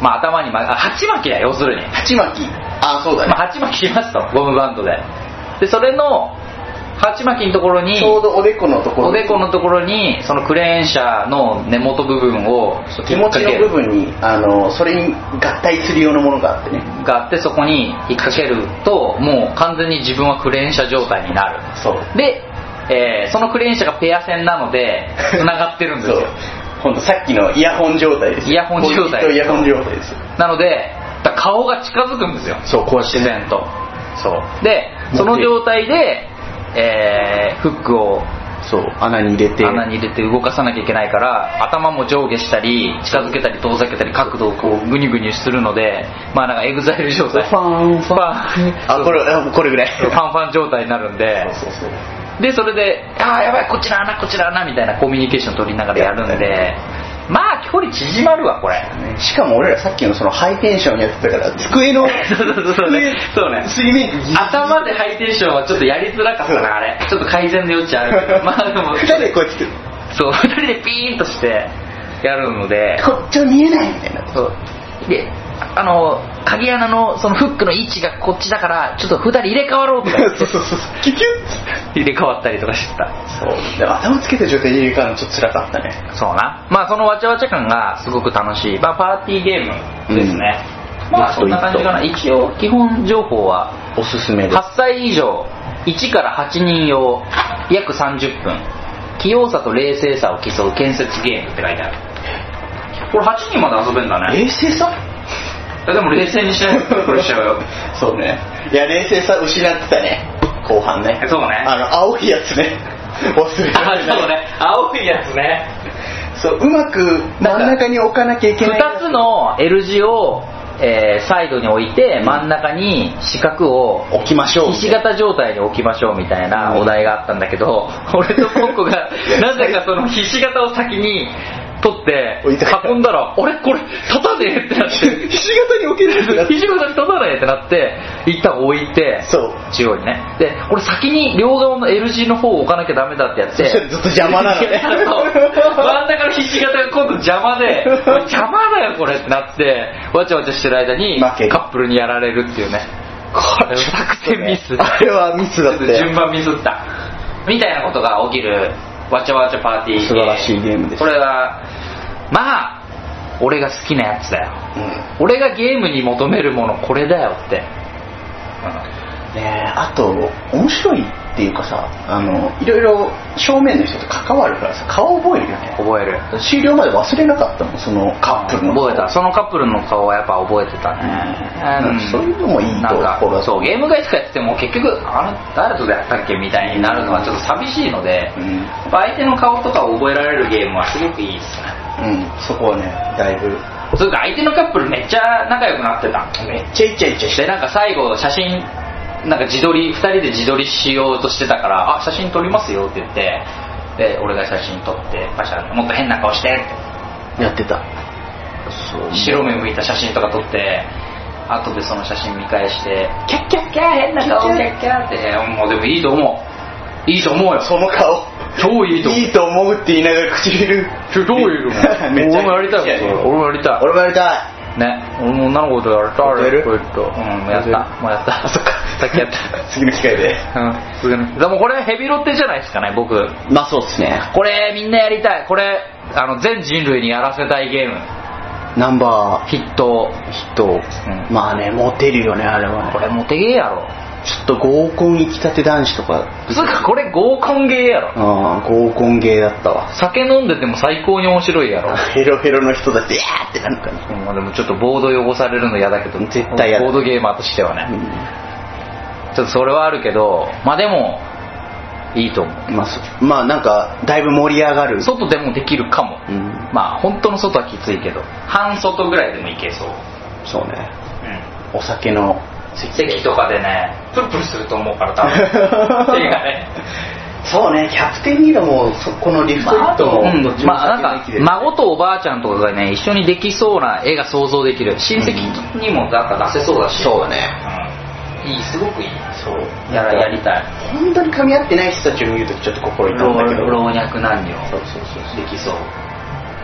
S1: まあ頭に鉢巻きだよ、要するに
S2: 鉢巻き、あ、そうだね、
S1: まあ、鉢巻きしますと、ゴムバンドで、でそれの鉢巻きのところに、
S2: ちょうどおでこのところ
S1: にそのクレーン車の根元部分を
S2: 気持ちの部分にそれに合体するようなものがあってね、
S1: があって、そこに引っ掛けるともう完全に自分はクレーン車状態になる。
S2: そう
S1: で、そのクレーン車がペア線なのでつながってるんですよ。
S2: 今度さっきのイヤホン状態です。
S1: イヤホン状態
S2: です
S1: なので顔が近づくんですよ。
S2: そう、こうして
S1: 自然と。そうでその状態でフックを
S2: 穴に入れて
S1: 動かさなきゃいけないから、頭も上下したり近づけたり遠ざけたり角度をこうグニグニするので、まあなんかエグザイル状態、
S2: ファンこれぐらい
S1: ファンファン状態になるんで、でそれでやばいこっちの穴みたいなコミュニケーション取りながらやるんで、まあ距離縮まるわこれ。
S2: しかも俺らさっきのそのハイテンションやってたから机の
S1: そうね
S2: 水面
S1: 頭でハイテンションはちょっとやりづらかったな、あれちょっと改善の余地あるけど、まあでも
S2: 2人でこうやって
S1: そう2人でピーンとしてやるので、
S2: こっちは見えないみたいな。
S1: そうで鍵穴のそのフックの位置がこっちだからちょっと2人入れ替わろうとか
S2: そうキュキュッ
S1: 入れ替わったりとかしてた。
S2: そうで頭つけた状態で入れ替わるのちょっと辛かったね。
S1: そうな、まあそのわちゃわちゃ感がすごく楽しい、まあ、パーティーゲームですね、まあそんな感じかな。一応基本情報は
S2: おすすめです。
S1: 8歳以上1から8人用約30分、器用さと冷静さを競う建設ゲームって書いてある。これ8人まで遊べんだね。
S2: 冷静さ
S1: でも冷静にしないとこれしちゃうよ。
S2: そうね、いや冷静さ失ってたね後半ね。
S1: そうね、
S2: 青いやつね忘れた
S1: そうね、青いやつね。
S2: そう、うまく真ん中に置かなきゃいけない。
S1: 2つの L 字を、サイドに置いて真ん中に四角を
S2: 置きましょう、
S1: ひし形状態に置きましょうみたいなお題があったんだけど、俺とポンコがなぜかそのひし形を先に取って運んだら、あれこれ立たねえってなって
S2: ひし形に置けるってなって、
S1: ひし形に立たねえってなって一旦置いて、
S2: そう
S1: 中央にね、で俺先に両側の L 字の方を置かなきゃダメだってやって、
S2: そしたらずっと邪魔なのね
S1: 真ん中のひし形が今度邪魔で邪魔だよこれってなって、わちゃわちゃしてる間にカップルにやられるっていうね、作戦ミス、
S2: あれはミスだって、
S1: 順番ミスったみたいなことが起きるわちゃわちゃパーティーゲーム。
S2: 素晴らしいゲームです。
S1: これはまあ俺が好きなやつだよ、俺がゲームに求めるものこれだよって、
S2: ね。あと面白いっていうかさ、いろいろ正面の人と関わるからさ、顔覚えるよね。
S1: 覚える。
S2: 終了まで忘れなかったもん、そのカップルの顔。
S1: 覚えた、そのカップルの顔はやっぱ覚えてたね、
S2: そういうのもいいところだ。
S1: そう、ゲーム会とかやってても結局誰とやったっけみたいになるのはちょっと寂しいので、相手の顔とかを覚えられるゲームはすごくいいですね。
S2: そこはね、だいぶ。
S1: それか相手のカップルめっちゃ仲良くなってた。
S2: めっちゃイチャイチャして、
S1: なんか最後写真なんか自撮り2人で自撮りしようとしてたから、写真撮りますよって言って、で俺が写真撮ってパシャもっと変な顔してって
S2: やってた。
S1: そう白目向いた写真とか撮って、後でその写真見返してキャッキャッキャー変な顔キャッキャーって、もうでもいいと思うよ、
S2: その顔
S1: 超いいと思う。
S2: いいと思うって言いながら唇
S1: 超いいと思う俺もやりたい、俺もやりたいね、俺も女の子とやりたい。
S2: やる？
S1: もうやった。そっか。さっきやった。
S2: 次の機会で。
S1: でもこれヘビロテじゃないですかね、僕。
S2: まあそうですね。
S1: これみんなやりたい。これ全人類にやらせたいゲーム。
S2: ナンバー
S1: 筆頭。
S2: まあね、モテるよねあれは。
S1: これモテゲーやろ。
S2: ちょっと合コン行きたて男子とか。
S1: そっか、これ合コンゲーやろ。
S2: 合コンゲーだったわ。
S1: 酒飲んでても最高に面白いやろ。
S2: ヘロヘロの人だってやーってなるからね。
S1: でもちょっとボード汚されるの嫌だけど、
S2: 絶対嫌だ。
S1: ボードゲーマーとしてはね、ちょっとそれはあるけど、まあでもいいと思う。
S2: まあなんかだいぶ盛り上がる。
S1: 外でもできるかも、まあ本当の外はきついけど半外ぐらいでもいけそう。
S2: そうね、お酒の
S1: 席とかでねプルプルすると思うから多分手がね。
S2: そうね、キャプテンリードもこのリフトイットも
S1: なんか孫とおばあちゃんとかがね一緒にできそうな絵が想像できる。親戚にもなんか出せそうだし、
S2: そうだね、
S1: いい、すごくいい。
S2: そう
S1: やりたい。
S2: 本当に噛み合ってない人たちを見るとちょっと心痛んだけど、
S1: 老若男女
S2: そう
S1: できそう。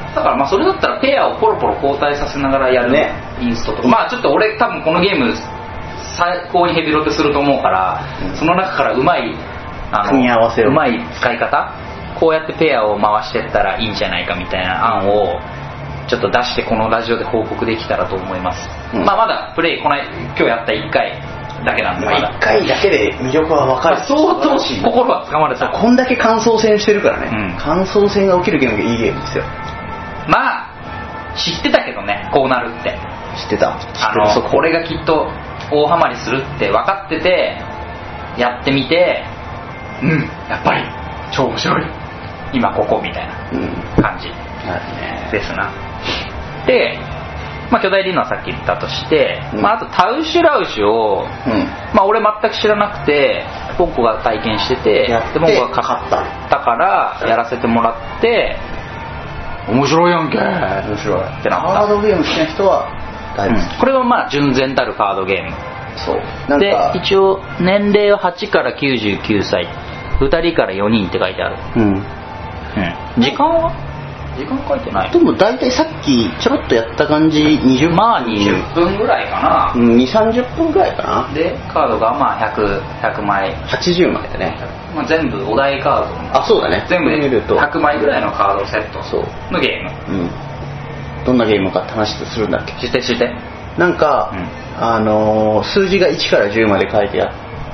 S1: だからまあそれだったらペアをポロポロ交代させながらやる、ね、インストとか、まあちょっと俺多分このゲーム最高にヘビロテすると思うから、その中からうまい
S2: 組み合わせを、
S1: うまい使い方、こうやってペアを回してったらいいんじゃないかみたいな案をちょっと出してこのラジオで報告できたらと思います、まあまだプレイ今日やった1回だけなんで、まだ
S2: 1回だけで魅力は分かる、
S1: 相当心はつかまれた。
S2: こんだけ感想戦してるからね、感想戦が起きるゲームがいいゲームですよ。
S1: まあ知ってたけどね、こうなるって
S2: 知ってた。
S1: これがきっと大ハマりするって分かっててやってみて、やっぱり超面白い今ここみたいな感じですな、で、まあ、巨大リーナはさっき言ったとして、まあ、あとタウシュラウシュを、まあ、俺全く知らなくてポンコが体験してて、でポンコが買ったからやらせてもらって、面白いやんけ、
S2: 面白い
S1: ってなった。
S2: カードゲーム好きな人はだいぶ、
S1: これはまあ純然たるカードゲーム。
S2: そうなんか
S1: で一応年齢は8から99歳、2人から4人って書いてある。時間は書いてない。
S2: でも大体さっきちょろっとやった感じ20分、
S1: まあ20分ぐらいかな、
S2: 2,30 分ぐらいかな。
S1: でカードがまあ100枚
S2: 80枚だね、
S1: まあ、全部お題カード、
S2: そうだね、
S1: 全部で100枚ぐらいのカードセットのゲーム、
S2: どんなゲームかって話するんだっけ。
S1: して
S2: なんか、数字が1から10まで書いてあって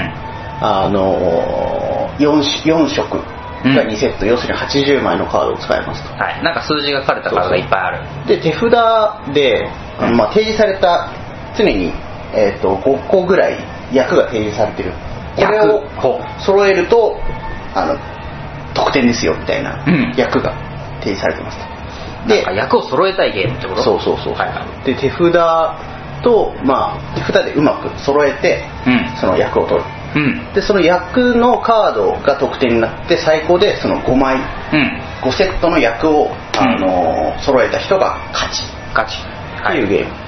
S2: 、4色が2セット、要するに80枚のカードを使えますと、
S1: はい、なんか数字が書かれたカードがいっぱいある。
S2: で手札で、まあ、提示された常に、5個ぐらい役が提示されてる。これを揃えると得点ですよみたいな役が提示されてますと。
S1: で役を揃えたいゲームってこと。
S2: そう、で手札と、まあ、手札でうまく揃えて、その役を取る、でその役のカードが得点になって最高でその5枚、5セットの役を、揃えた人が勝ちっていうゲーム、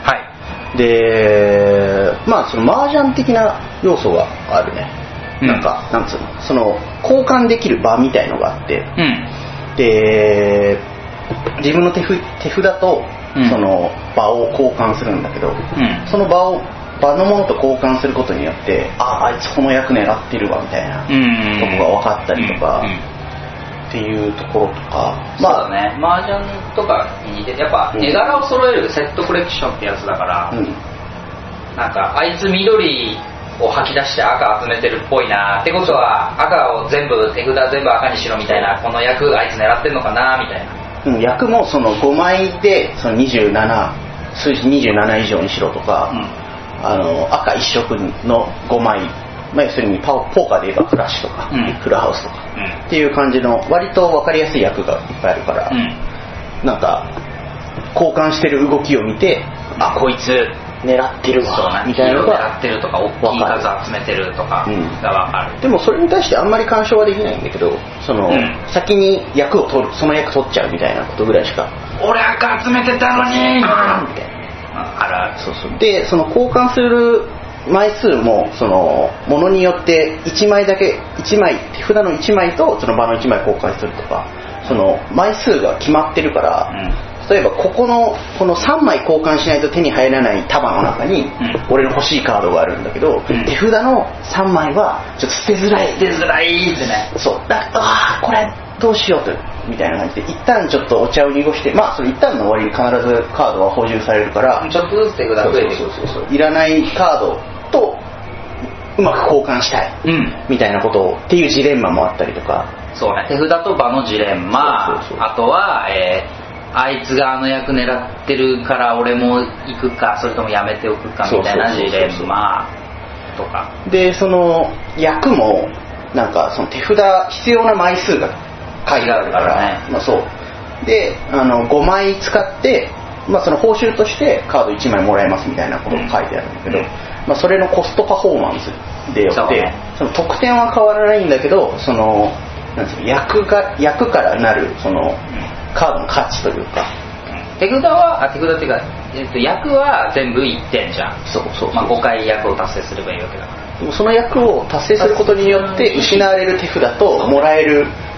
S2: でまあその麻雀的な要素があるね、なんつうの、その交換できる場みたいのがあって、で自分の手札とその場を交換するんだけど、その場のものと交換することによってあいつこの役狙ってるわみたいなとこが分かったりとか、っていうところとか、
S1: まあね、麻雀とかに似てやっぱ絵柄を揃えるセットコレクションってやつだから、なんかあいつ緑を吐き出して赤集めてるっぽいなってことは赤を手札全部赤にしろみたいな、この役あいつ狙ってんのかなみたいな。
S2: 役もその5枚でその27数字27以上にしろとか、赤一色の5枚、まあ、要するにポーカーで言えばフラッシュとか、フルハウスとか、っていう感じの割と分かりやすい役がいっぱいあるから、なんか交換してる動きを見てこいつ狙ってるわみたいなのが
S1: 狙ってるとか大きい数集めてるとかが分かる、
S2: でもそれに対してあんまり干渉はできないんだけど、その、先に役を取る、その役取っちゃうみたいなことぐらいしか、
S1: 俺赤集めてたのにみたいな
S2: ある。そうでその交換する枚数もそのものによって1枚だけ手札の1枚とその場の1枚交換するとか、その枚数が決まってるから、例えばこの3枚交換しないと手に入らない束の中に俺の欲しいカードがあるんだけど、手札の3枚はちょっと捨てづらいってね、そうこれどうしようとみたいな感じで一旦ちょっとお茶を濁して、まあその一旦の終わりに必ずカードは補充されるから、
S1: ちょっとずつ手札増えていく、
S2: いらないカードとうまく交換したい、みたいなことっていうジレンマもあったりとか、
S1: そうね、手札と場のジレンマ、あとは、あいつがあの役狙ってるから俺も行くかそれともやめておくかみたいなジレンマとか
S2: で、その役もなんかその手札必要な枚数が書いてあるからね、そうで5枚使って、まあ、その報酬としてカード1枚もらえますみたいなことが書いてあるんだけど、まあ、それのコストパフォーマンスでよって、その得点は変わらないんだけど、そのなんていうの、役からなるそのカードの価値というか、
S1: 手札っていうか、役は全部1点じゃん。まあ、5回役を達成すればいいわけだから。
S2: でもその役を達成することによって失われる手札ともらえる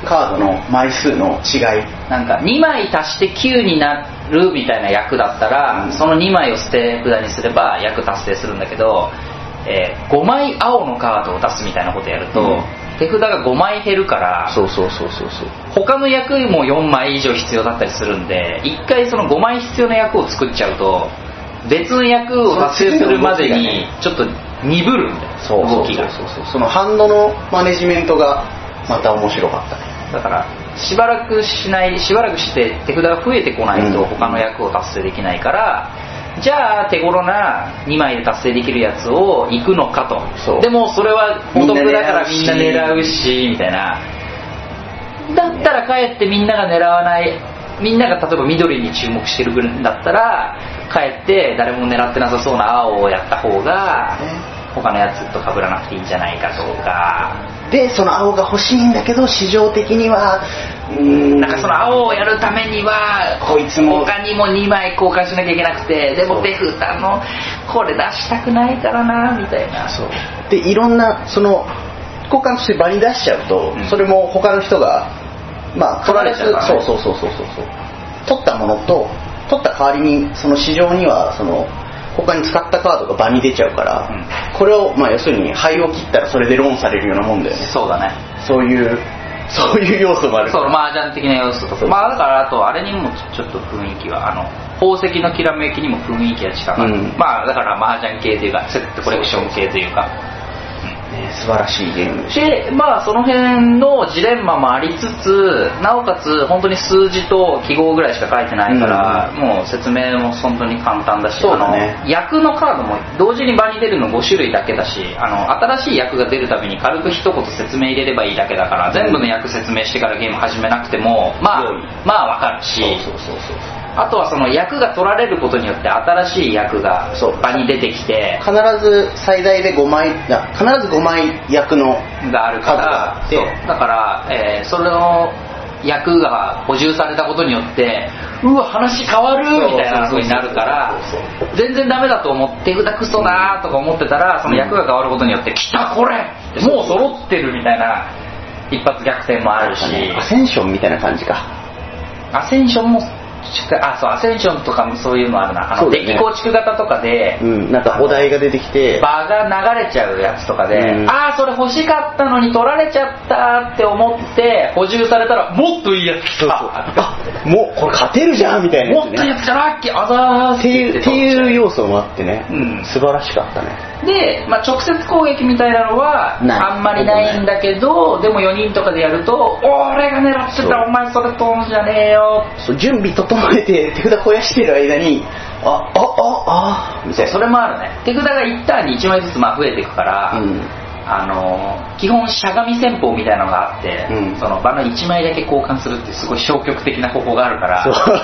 S2: カードの枚数の違い、
S1: なんか2枚足して9になるみたいな役だったら、その2枚を捨て札にすれば役達成するんだけど、5枚青のカードを出すみたいなことやると、手札が5枚減るから、他の役も4枚以上必要だったりするんで、1回その5枚必要な役を作っちゃうと別の役を達成するまでにちょっと鈍るんだよ、動きが。
S2: そのハンドのマネジメントがまた面白かったね。
S1: だからしばらくして手札が増えてこないと他の役を達成できないから、じゃあ手頃な2枚で達成できるやつを行くのかと。でもそれはお得だからみんな狙うしみたいな。だったらかえってみんなが狙わない、みんなが例えば緑に注目してるんだったら、かえって誰も狙ってなさそうな青をやった方が他のやつと被らなくていいんじゃないかとか。
S2: でその青が欲しいんだけど市場的には
S1: なんかその青をやるためには
S2: こいつも
S1: 他にも2枚交換しなきゃいけなくて、でも手札のこれ出したくないからなみたいな。
S2: そうでいろんなその交換として場に出しちゃうと、それも他の人がまあ取られちゃうから、ね、そう取ったものと取った代わりにその市場にはその他に使ったカードが場に出ちゃうから、これをまあ要するに灰を切ったらそれでローンされるようなもんだよね。
S1: そうだね。
S2: そういう要素もある。
S1: そう麻雀的な要素とか、まあだからあとあれにもちょっと雰囲気は宝石のきらめきにも雰囲気が近かった、まあだから麻雀系というかセットコレクション系というか。
S2: 素晴らしいゲーム
S1: で、まあその辺のジレンマもありつつ、なおかつ本当に数字と記号ぐらいしか書いてないから、もう説明も本当に簡単だし、役のカードも同時に場に出るの5種類だけだし、新しい役が出るたびに軽く一言説明入れればいいだけだから、全部の役説明してからゲーム始めなくてもまあわかるし、あとはその役が取られることによって新しい役が場に出てきて、
S2: 必ず最大で5枚役の
S1: があるから、だから、それの役が補充されたことによってうわ話変わるみたいな風になるから、全然ダメだと思って手札クソだとか思ってたら、その役が変わることによって来たこれもう揃ってるみたいな一発逆転もあるし、
S2: アセンションみたいな感じか。
S1: アセンションもアセンションとかもそういうのあるな。デッキ構築型とかで、
S2: なんかお題が出てきて
S1: 場が流れちゃうやつとかで、それ欲しかったのに取られちゃったって思って補充されたらもっといいやつ来た、
S2: もうこれ勝てるじゃんみたいな、
S1: もっといいやつじゃラッキーあざー
S2: っていう要素もあってね、素晴らしかったね。
S1: で、直接攻撃みたいなのはあんまりないんだけど、でも4人とかでやると俺が狙ってたお前それとんじゃねえよ、
S2: 準備整えて手札肥やしてる間にみたいな。
S1: それもあるね。手札が1ターンに1枚ずつ増えていくから、基本しゃがみ戦法みたいなのがあって、その場の1枚だけ交換するっていうすごい消極的な方法があるから、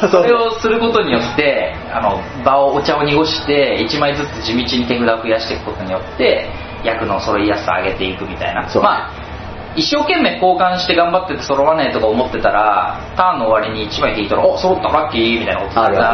S1: それをすることによって場をお茶を濁して1枚ずつ地道に手札を増やしていくことによって役の揃いやすさを上げていくみたいな。一生懸命交換して頑張ってて揃わねえとか思ってたら、ターンの終わりに1枚引いたら揃ったラッキーみたいなことがあるから、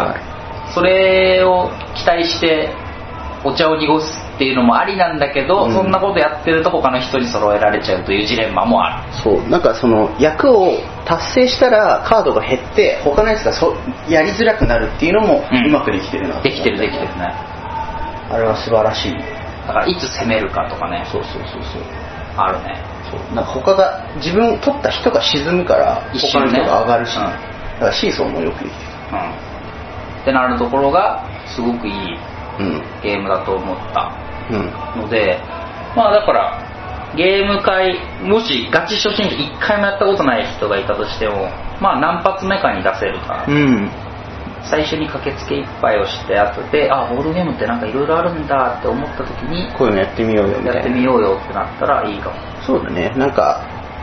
S1: それを期待してお茶を濁すっていうのもありなんだけど、そんなことやってると他の人に揃えられちゃうというジレンマもある。
S2: そうなんかその役を達成したらカードが減って他のやつがやりづらくなるっていうのもうまくできてるな、
S1: できてるね。
S2: あれは素晴らしい。
S1: だからいつ攻めるかとかね、あるね。
S2: なんか他が自分取った人が沈むから他の人が上がるし、だからシーソーもよくできてる、
S1: ってなるところがすごくいいゲームだと思ったので、だからゲーム会もしガチ初心者1回もやったことない人がいたとしても、何発目かに出せるかな、最初に駆けつけ一杯をして後でボードゲームってなんかいろいろあるんだって思った時に
S2: こういうのやってみようよみたいな、
S1: やってみようよってなったらいいかも。
S2: そうだね。なんか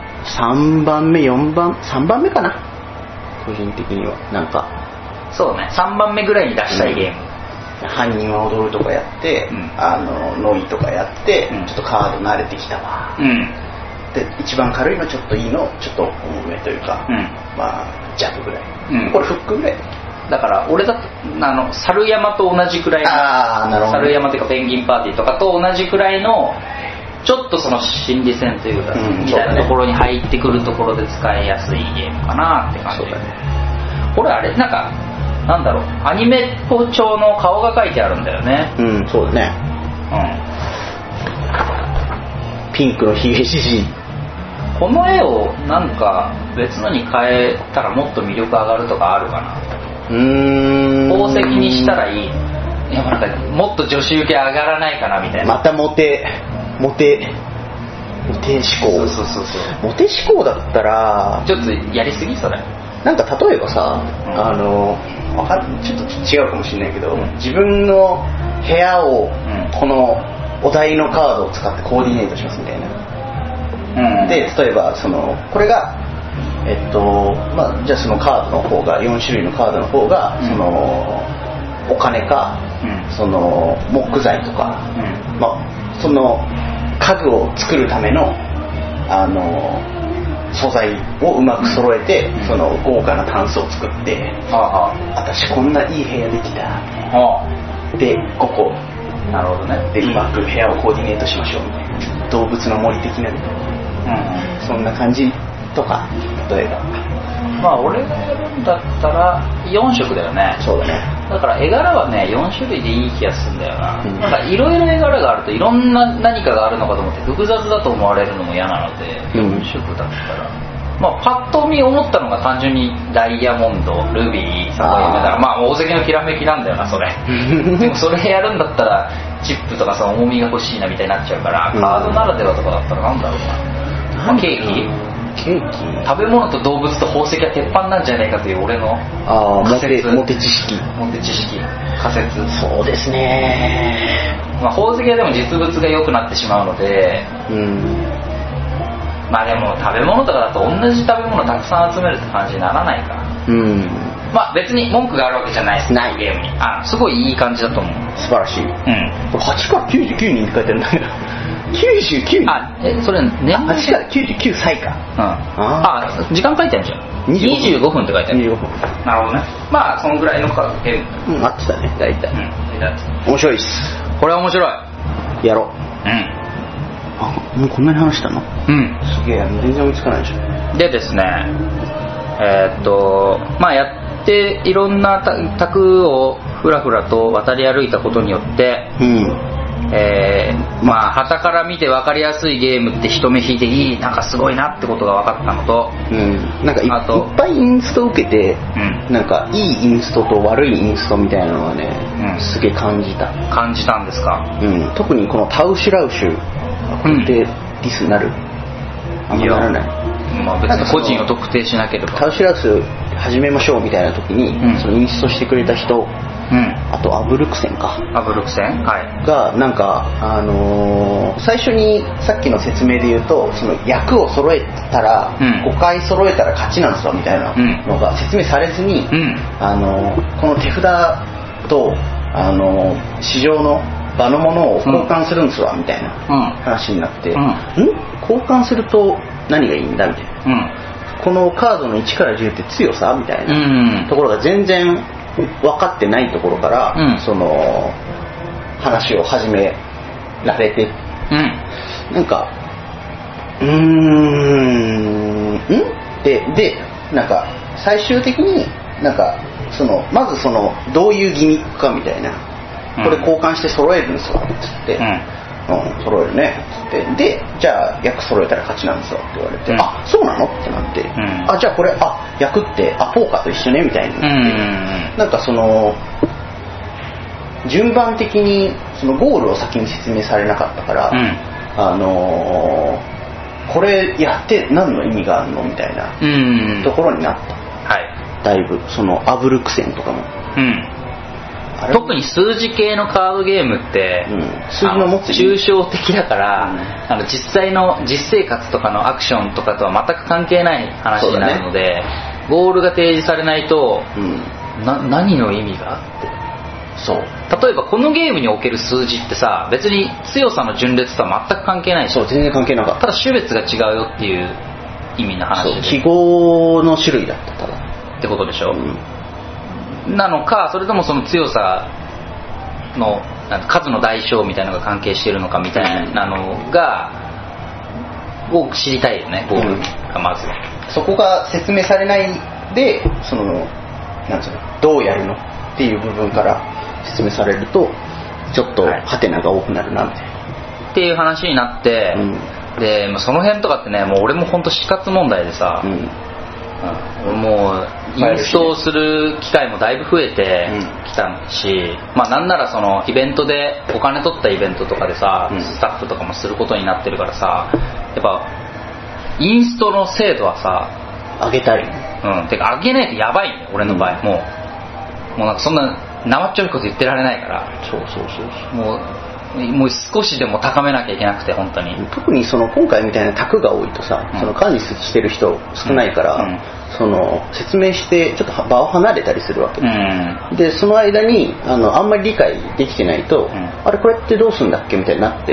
S2: 3番目かな、個人的には。なんか
S1: そうね、3番目ぐらいに出したいゲーム、
S2: 犯人は踊るとかやって、ノイとかやって、ちょっとカード慣れてきたわ、で一番軽いのちょっといいのちょっと重めというか、ジャブぐらい、これフックぐらい
S1: だから俺だと猿山と同じくらいの、猿山っていうかペンギンパーティーとかと同じくらいのちょっとその心理戦というか、みたいなところに入ってくるところで使いやすいゲームかなって感じ。これあれなんかなんだろう、アニメっぽ調の顔が描いてあるんだよね。
S2: そうだね。ピンクのヒゲじじい。
S1: この絵をなんか別のに変えたらもっと魅力上がるとかあるかな。宝石にしたらいい。いやなんかもっと女子受け上がらないかなみたいな。
S2: またモテ思考。
S1: そう
S2: モテ思考だったら
S1: ちょっとやりすぎそれ。
S2: なんか例えばさ、ちょっと違うかもしれないけど、自分の部屋をこのお題のカードを使ってコーディネートしますみたいな。で例えばこれがじゃあそのカードの方が4種類のカードの方がお金か、木材とか、その家具を作るための素材をうまく揃えて、豪華なタンスを作って、私こんないい部屋できた、でここ
S1: なるほどね。
S2: でうまく部屋をコーディネートしましょうみたいな、動物の森的な、そんな感じとか。例えば
S1: 俺がやるんだったら4色だよね。
S2: そうだね。
S1: だから絵柄はね4種類でいい気がするんだよな。なんかいろいろ絵柄があるといろんな何かがあるのかと思って複雑だと思われるのも嫌なので、4色だったらパッと見思ったのが単純にダイヤモンド、ルビー、サファイアだから宝石のきらめきなんだよなそれ。でもそれやるんだったらチップとか重みが欲しいなみたいになっちゃうから、カードならではとかだったらなんだろうな、ケーキ食べ物と動物と宝石は鉄板なんじゃないかという俺の仮説。
S2: モテ知識
S1: 仮説。
S2: そうですね。
S1: 宝石はでも実物が良くなってしまうので、でも食べ物とかだと同じ食べ物たくさん集めるって感じにならないか。別に文句があるわけじゃないです。
S2: ない
S1: ゲームに。すごいいい感じだと思う。
S2: 素晴らしい。8から99人って書いてあるんだけど。99人。
S1: それ年齢
S2: 8から99歳か。
S1: 時間書いてあるじゃん。25分って書いてある。
S2: 25分。
S1: なるほどね。そのぐらいのゲーム。
S2: 合ってたね大体。面白いっす。
S1: これは面白い。
S2: やろう。もうこんなに話したの？すげえ、全然追いつかないでしょ。
S1: でですね、やっていろんな宅をふらふらと渡り歩いたことによって、旗から見て分かりやすいゲームって一目引いていい、なんかすごいなってことが分かったのと、
S2: なんかいっぱいインストを受けて、なんかいいインストと悪いインストみたいなのはね、すげえ感じた
S1: んですか。
S2: 特にこのタウシュラウシュこれってリスになる？あんまならない。
S1: 別に個人を特定しなければ。
S2: タウシュラウシュ始めましょうみたいな時に、そのインストしてくれた人、あとアブルクセンがなんか最初にさっきの説明で言うと、その役を揃えたら、5回揃えたら勝ちなんですよみたいなのが説明されずに、この手札と市場の場のものを交換するんですわみたいな話になって、交換すると何がいいんだみたいな、このカードの1から10って強さみたいなところが全然分かってないところから、その話を始められて、なんかでなんか最終的になんかまずどういうギミックかみたいな、これ交換して揃えるんですよっつって、揃えるねっつって、でじゃあ役揃えたら勝ちなんですよって言われて、そうなのってなって、じゃあこれ役ってポーカーと一緒ねみたいになって、なんか順番的にゴールを先に説明されなかったから、これやって何の意味があるのみたいなところになった。だいぶアブルクセンとかも、
S1: 特に数字系のカードゲームって、
S2: 数字の持つ
S1: 抽象的だから、実際の実生活とかのアクションとかとは全く関係ない話になるので、ゴールが提示されないと、何の意味があって、例えばこのゲームにおける数字ってさ、別に強さの順列とは全く関係ないし、
S2: 全然関係なかった。
S1: ただ種別が違うよっていう意味の話で、
S2: 記号の種類だった。ただ
S1: ってことでしょ、なのか、それともその強さの数の代償みたいなのが関係しているのかみたいなのが、を知りたいよね、僕がまずは。
S2: そこが説明されないで、なんつうの、どうやるのっていう部分から説明されると、ちょっとハテナが多くなるなみたいな。
S1: っていう話になって、でその辺とかってね、もう俺も本当死活問題でさ、もうインストをする機会もだいぶ増えてきたし、なんならそのイベントでお金取ったイベントとかでさ、スタッフとかもすることになってるからさ、やっぱインストの精度はさ
S2: 上げたい、
S1: てか上げないとやばいんだよ俺の場合、もうなんかそんな生っちょいこと言ってられないから、もう少しでも高めなきゃいけなくて、本当に
S2: 特に今回みたいな卓が多いとさ、管理してる人少ないから、説明してちょっと場を離れたりするわけで、その間にあんまり理解できてないと、あれこれってどうするんだっけみたいになって、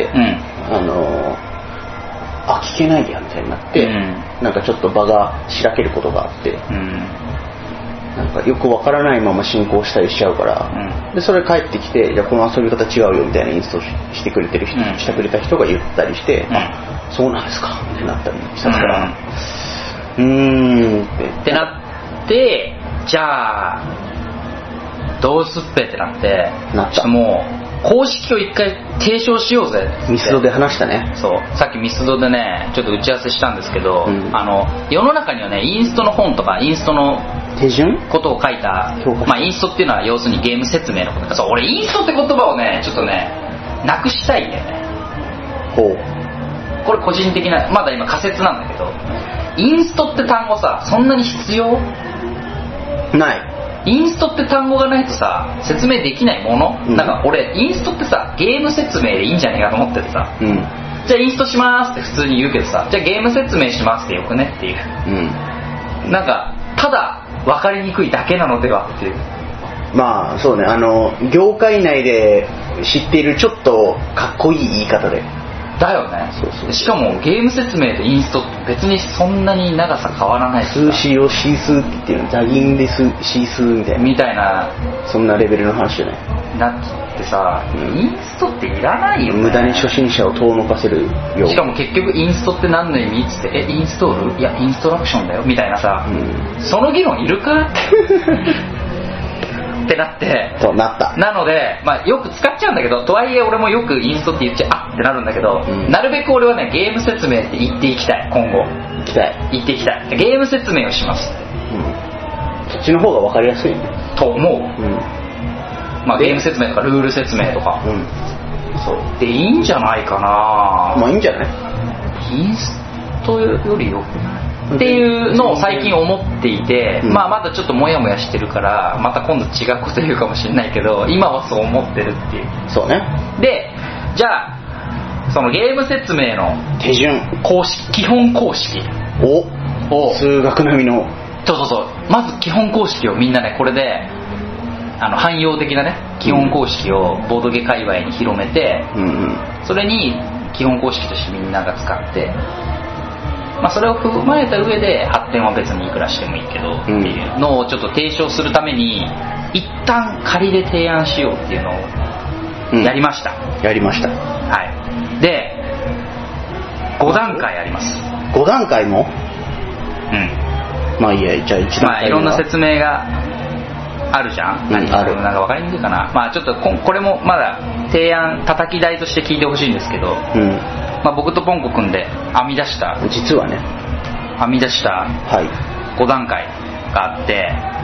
S2: 聞けないやみたいになって、なんかちょっと場がしらけることがあって、なんかよくわからないまま進行したりしちゃうから、でそれ帰ってきて、じゃあこの遊び方違うよみたいなインストしてくれてる人、してくれた人が言ったりして、そうなんですかってなったりしたから、
S1: ってなって、じゃあどうすっぺってなって、もう公式を一回提唱しようぜ。
S2: ミスドで話したね。
S1: そう、さっきミスドでねちょっと打ち合わせしたんですけど、世の中にはねインストの本とかインストの
S2: 手順
S1: ことを書いた、インストっていうのは要するにゲーム説明のことだ。そう、俺インストって言葉をねちょっとねなくしたいんだよね。これ個人的なまだ今仮説なんだけど、インストって単語さそんなに必要
S2: ない。
S1: インストって単語がないとさ説明できないもの、なんか俺インストってさゲーム説明でいいんじゃねえかと思っててさ、じゃあインストしますって普通に言うけどさ、じゃあゲーム説明しますってよくねっていう、なんかただ分かりにくいだけなのではっていう。
S2: そうね、業界内で知っているちょっとかっこいい言い方で
S1: だよね。しかもゲーム説明とインストって別にそんなに長さ変わらないし、
S2: 数詞をシースーって言ってるの、ザギンデスシースーみたいなそんなレベルの話じゃない
S1: なってさ、インストっていらないよね。
S2: 無駄に初心者を遠のかせるよ。
S1: しかも結局インストって何の意味っつって、インストール、いやインストラクションだよみたいなさ、その議論いるかってなって、
S2: そうなった。
S1: なので、よく使っちゃうんだけど、とはいえ俺もよくインストって言っちゃってなるんだけど、なるべく俺はねゲーム説明って言っていきたい。今後言っていきたい。ゲーム説明をします、
S2: そっちの方が分かりやすい
S1: と思う、ゲーム説明とかルール説明とか、そうでいいんじゃないかな。
S2: いいんじゃない。
S1: インストよりよくないっていうのを最近思っていて、まだちょっとモヤモヤしてるからまた今度違うこと言うかもしれないけど、今はそう思ってるっていう。
S2: そうね。
S1: でじゃあそのゲーム説明の
S2: 手順、
S1: 公式、基本公式
S2: を数学並みの、
S1: そうまず基本公式をみんなねこれで汎用的なね基本公式をボードゲ界隈に広めて、それに基本公式としてみんなが使って、それを踏まえた上で発展は別にいくらしてもいいけどっていうのをちょっと提唱するために一旦仮で提案しようっていうのをやりました、
S2: やりました。
S1: で5段階あります。
S2: 5段階もいいや、じゃあ1段階
S1: いろんな説明があるじゃん、ある。なんか分かりにくいかな。ちょっとこれもまだ提案叩き台として聞いてほしいんですけど、僕とポンコ組んで編み出した5段階があって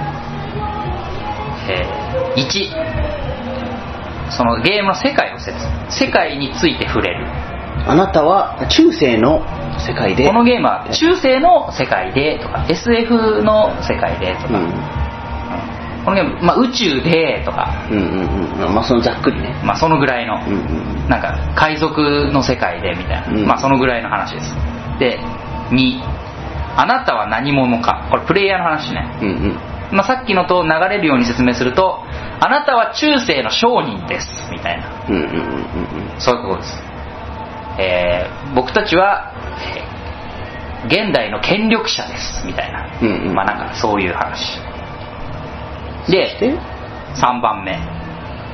S1: 、1、そのゲームの世界について触れる。
S2: あなたは中世の世界で、
S1: このゲームは中世の世界でとか SF の世界でとか、このゲーム、宇宙でとか、
S2: そのざっくりね、
S1: そのぐらいの、なんか海賊の世界でみたいな、そのぐらいの話です。で2、あなたは何者か。これプレイヤーの話ね。さっきのと流れるように説明すると、あなたは中世の商人ですみたいな、そういうことです。僕たちは、現代の権力者ですみたいな、なんかそういう話で、3番目、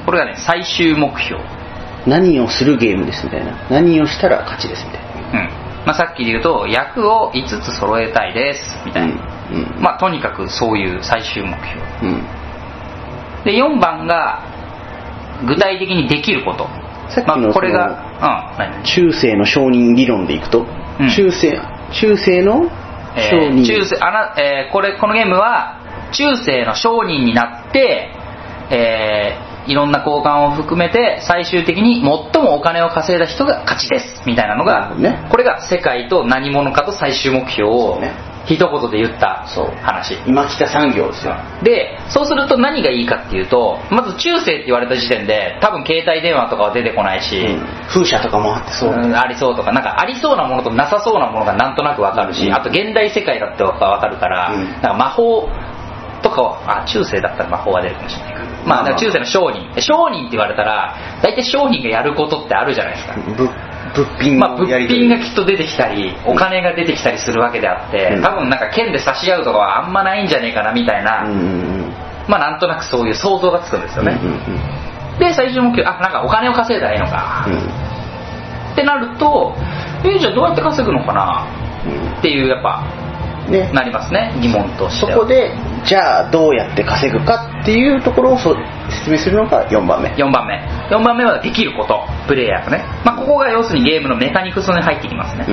S1: これがね最終目標、
S2: 何をするゲームですみたいな、何をしたら勝ちですみたいな、
S1: さっきで言うと役を5つ揃えたいですみたいな、とにかくそういう最終目標、で4番が具体的にできること。
S2: さっきの
S1: これが、
S2: 中世の商人理論でいくと、中世の商人、
S1: このゲームは中世の商人になって、いろんな交換を含めて最終的に最もお金を稼いだ人が勝ちですみたいなのが、これが世界と何者かと最終目標を一言で言った話。
S2: 今北産業ですよ。
S1: でそうすると何がいいかっていうと、まず中世って言われた時点で多分携帯電話とかは出てこないし、
S2: 風車とかもあって
S1: ありそうとか、なんかありそうなものとなさそうなものがなんとなく分かるし、あと現代世界だって分かるから、なんか魔法とかは中世だったら魔法が出るかもしれないから、だから中世の商人って言われたら大体商人がやることってあるじゃないですか。
S2: 物品
S1: がきっと出てきたりお金が出てきたりするわけであって、多分なんか剣で差し合うとかはあんまないんじゃねえかなみたいな、なんとなくそういう想像がつくんですよね、で最終目標、なんかお金を稼いだらいいのか、ってなるとじゃあどうやって稼ぐのかな、っていうやっぱなりますね、疑問としては。
S2: そこでじゃあどうやって稼ぐかっていうところを説明するのが4番目
S1: はできること、プレイヤーがね、ここが要するにゲームのメカニクスに入ってきますね。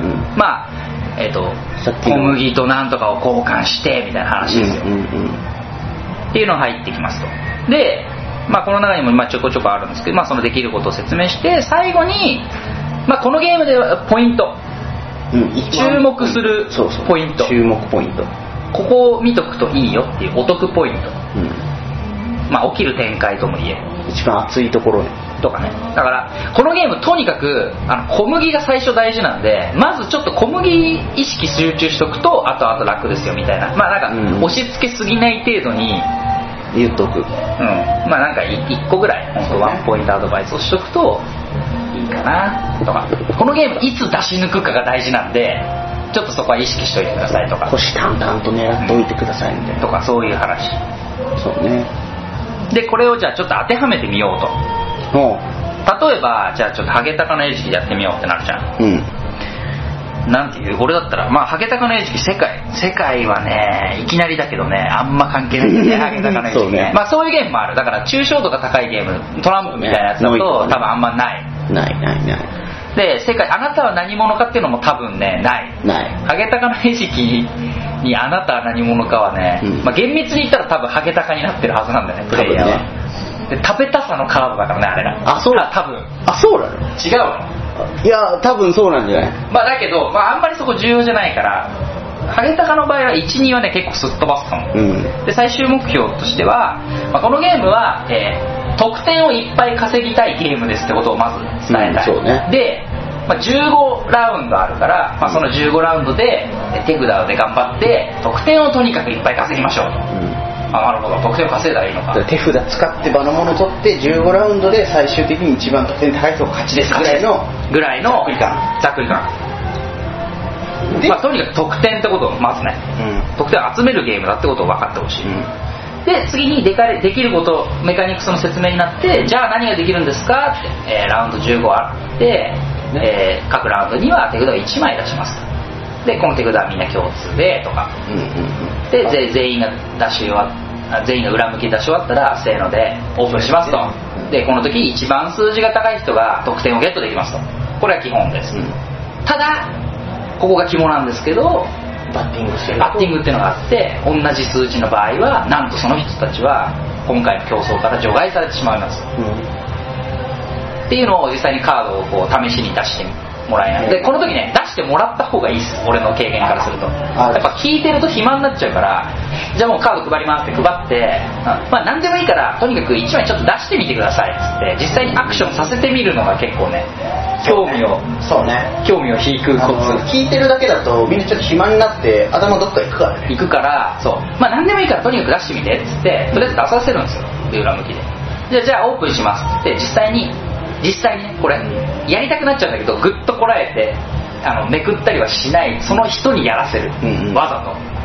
S1: 小麦となんとかを交換してみたいな話ですよ、っていうのが入ってきますと。で、この中にもちょこちょこあるんですけど、そのできることを説明して最後に、このゲームではポイント、注目するポイント、
S2: 注目ポイント、
S1: ここを見とくといいよっていうお得ポイント、起きる展開とも言える
S2: 一番熱いところ
S1: とかね。だからこのゲームとにかく小麦が最初大事なんで、まずちょっと小麦意識集中しとくとあと楽ですよみたいな、なんか押し付けすぎない程度に
S2: 言っとく、
S1: なんか1個ぐらい本当ワンポイントアドバイスをしとくといいかなとか、このゲームいつ出し抜くかが大事なんでちょっとそこは意識しといてくださいとか、
S2: 腰淡々と狙っておいてくださいみたいな、
S1: とかそういう話。
S2: そうね。
S1: でこれをじゃあちょっと当てはめてみようと。例えばじゃあちょっとハゲタカの餌食やってみようってなるじゃん、なんていう俺だったらハゲタカの餌食世界はねいきなりだけどねあんま関係ないんだよねハゲタカの餌食ね。そういうゲームもある。だから抽象度が高いゲーム、トランプみたいなやつだと多分あんまないで、世界あなたは何者かっていうのも多分ねない。ハゲタカの餌食にあなたは何者かはね、厳密に言ったら多分ハゲタカになってるはずなんだよね、プレイヤーは。で食べたさのカードだからねあれら。
S2: そう
S1: 多分。
S2: そうなの？
S1: 違うの？
S2: いや多分そうなんじゃない？
S1: だけどあんまりそこ重要じゃないから、ハゲタカの場合は 1,2 はね結構すっ飛ばすかも、で最終目標としては、このゲームは、得点をいっぱい稼ぎたいゲームですってことをまず伝えたい、で、15ラウンドあるから、その15ラウンドで手札で頑張って得点をとにかくいっぱい稼ぎましょうと、なるほど、得点を稼いだらいいのか。
S2: 手札使って場のもの取って15ラウンドで最終的に一番得点高い人が勝ちですぐらいの
S1: ざっくり感とにかく得点ってことをまずね、得点を集めるゲームだってことを分かってほしい、で次にできることメカニクスの説明になって、じゃあ何ができるんですかって、ラウンド15あって、各ラウンドには手札を1枚出します。でこの手札はみんな共通でとか、で全員が裏向きで出し終わったらせーのでオープンしますと、でこの時一番数字が高い人が得点をゲットできますと、これは基本です、ただここが肝なんですけど、バッティングっていうのがあって、同じ数字の場合はなんとその人たちは今回の競争から除外されてしまいます、っていうのを実際にカードをこう試しに出してもらえないで、この時ね出してもらった方がいいです、俺の経験からすると。やっぱ聞いてると暇になっちゃうから、じゃあもうカード配りますって配って、何でもいいからとにかく1枚ちょっと出してみてくださいっつって実際にアクションさせてみるのが結構ね興味を引くコツ。
S2: 聞いてるだけだとみんなちょっと暇になって頭どっか行くから
S1: そう、何でもいいからとにかく出してみてっつってとりあえず出させるんですよ、裏向きで。じゃあオープンしますっつって実際にねこれやりたくなっちゃうんだけどグッとこらえてめくったりはしない、その人にやらせる、わざと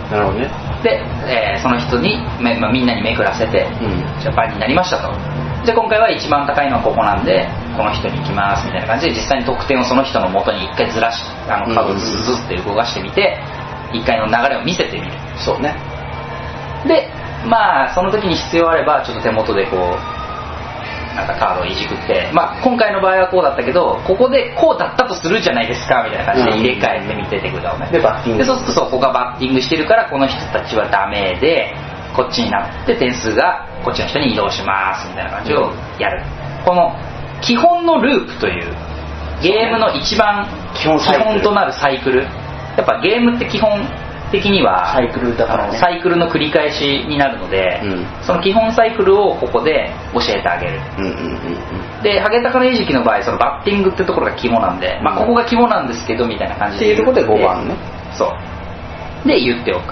S2: なるほどね。
S1: で、その人に、みんなにめくらせて、じゃあ番になりましたと。じゃあ今回は一番高いのはここなんでこの人に行きますみたいな感じで、実際に得点をその人の元に一回ずらしカードをずつって動かしてみて、一回の流れを見せてみる。
S2: そうね。
S1: でその時に必要あればちょっと手元でこうなんかカードをいじくって、今回の場合はこうだったけどここでこうだったとするじゃないですかみたいな感じで入れ替えてみて手札をね。
S2: でバッティング。
S1: でそうするとここがバッティングしてるからこの人たちはダメでこっちになって点数がこっちの人に移動しますみたいな感じをやる。この基本のループというゲームの一番基本となるサイクル。やっぱゲームって基本的には
S2: サイクルだからね。
S1: サイクルの繰り返しになるので、その基本サイクルをここで教えてあげる。でハゲタカの餌食の場合そのバッティングってところが肝なんで、ここが肝なんですけどみたいな感じで
S2: っていうところで5番ね。
S1: そうで言っておく。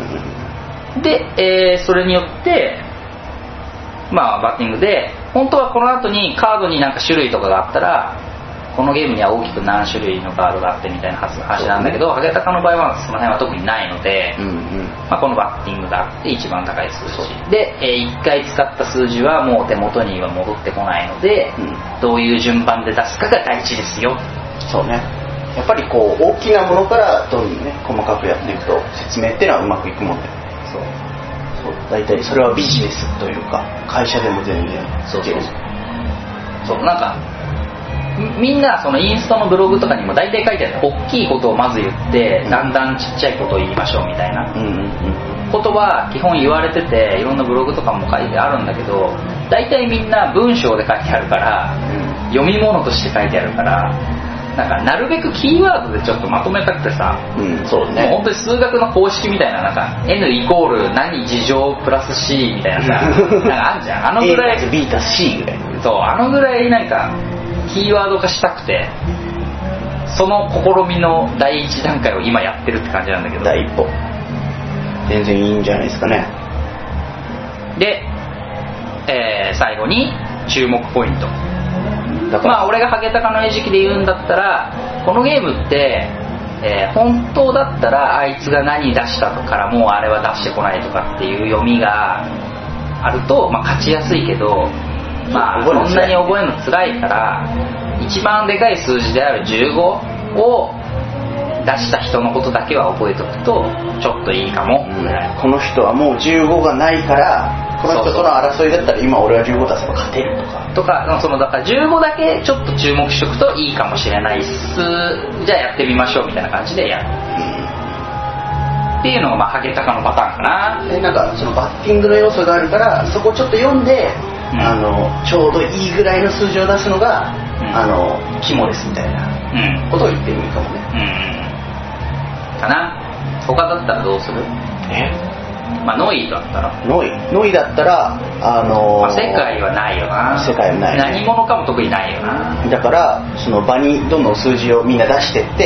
S1: で、それによってバッティングで本当はこの後にカードになんか種類とかがあったらこのゲームには大きく何種類のカードがあってみたいな話なんだけど、ハゲタカの場合はその辺は特にないので、このバッティングがあって一番高い数字で、1回使った数字はもう手元には戻ってこないので、どういう順番で出すかが大事ですよ。
S2: そうね。やっぱりこう大きなものからどんどんね細かくやっていくと説明っていうのはうまくいくもんで、そう大体それはビジネスというか会社でも全然
S1: そうなんかみんなそのインスタのブログとかにも大体書いてある。大きいことをまず言ってだんだんちっちゃいことを言いましょうみたいなことは基本言われてて、いろんなブログとかも書いてあるんだけど、大体みんな文章で書いてあるから、読み物として書いてあるからなんかなるべくキーワードでちょっとまとめたくてさ、
S2: そうね、
S1: もう本当に数学の公式みたいな、なんか N イコール何事乗プラス C みたいなさなんかあんじゃん、あのぐらい
S2: A ビータ C ぐらい、
S1: そうあのぐらいなんかキーワード化したくて、その試みの第一段階を今やってるって感じなんだけど、
S2: 第一歩全然いいんじゃないですかね。
S1: で、最後に注目ポイント。俺がハゲタカの餌食で言うんだったら、このゲームって、本当だったらあいつが何出したとからもうあれは出してこないとかっていう読みがあると、勝ちやすいけど、そんなに覚えるの辛いから一番でかい数字である15を出した人のことだけは覚えておくとちょっといいかも、
S2: この人はもう15がないからこの人との争いだったら今俺は15出せば勝てるとか
S1: だから15だけちょっと注目しておくといいかもしれないっす、じゃあやってみましょうみたいな感じでやる、っていうのがハゲタカのパターンかな。
S2: なんかそのバッティングの要素があるからそこをちょっと読んで、ちょうどいいぐらいの数字を出すのが、肝ですみたいなことを言ってもいいかもね、
S1: かな。他だったらどうする？ノイだったら
S2: ノイだったら
S1: 世界はないよな。
S2: 世界はない、
S1: 何者かも特にないよな。
S2: だからその場にどんどん数字をみんな出してって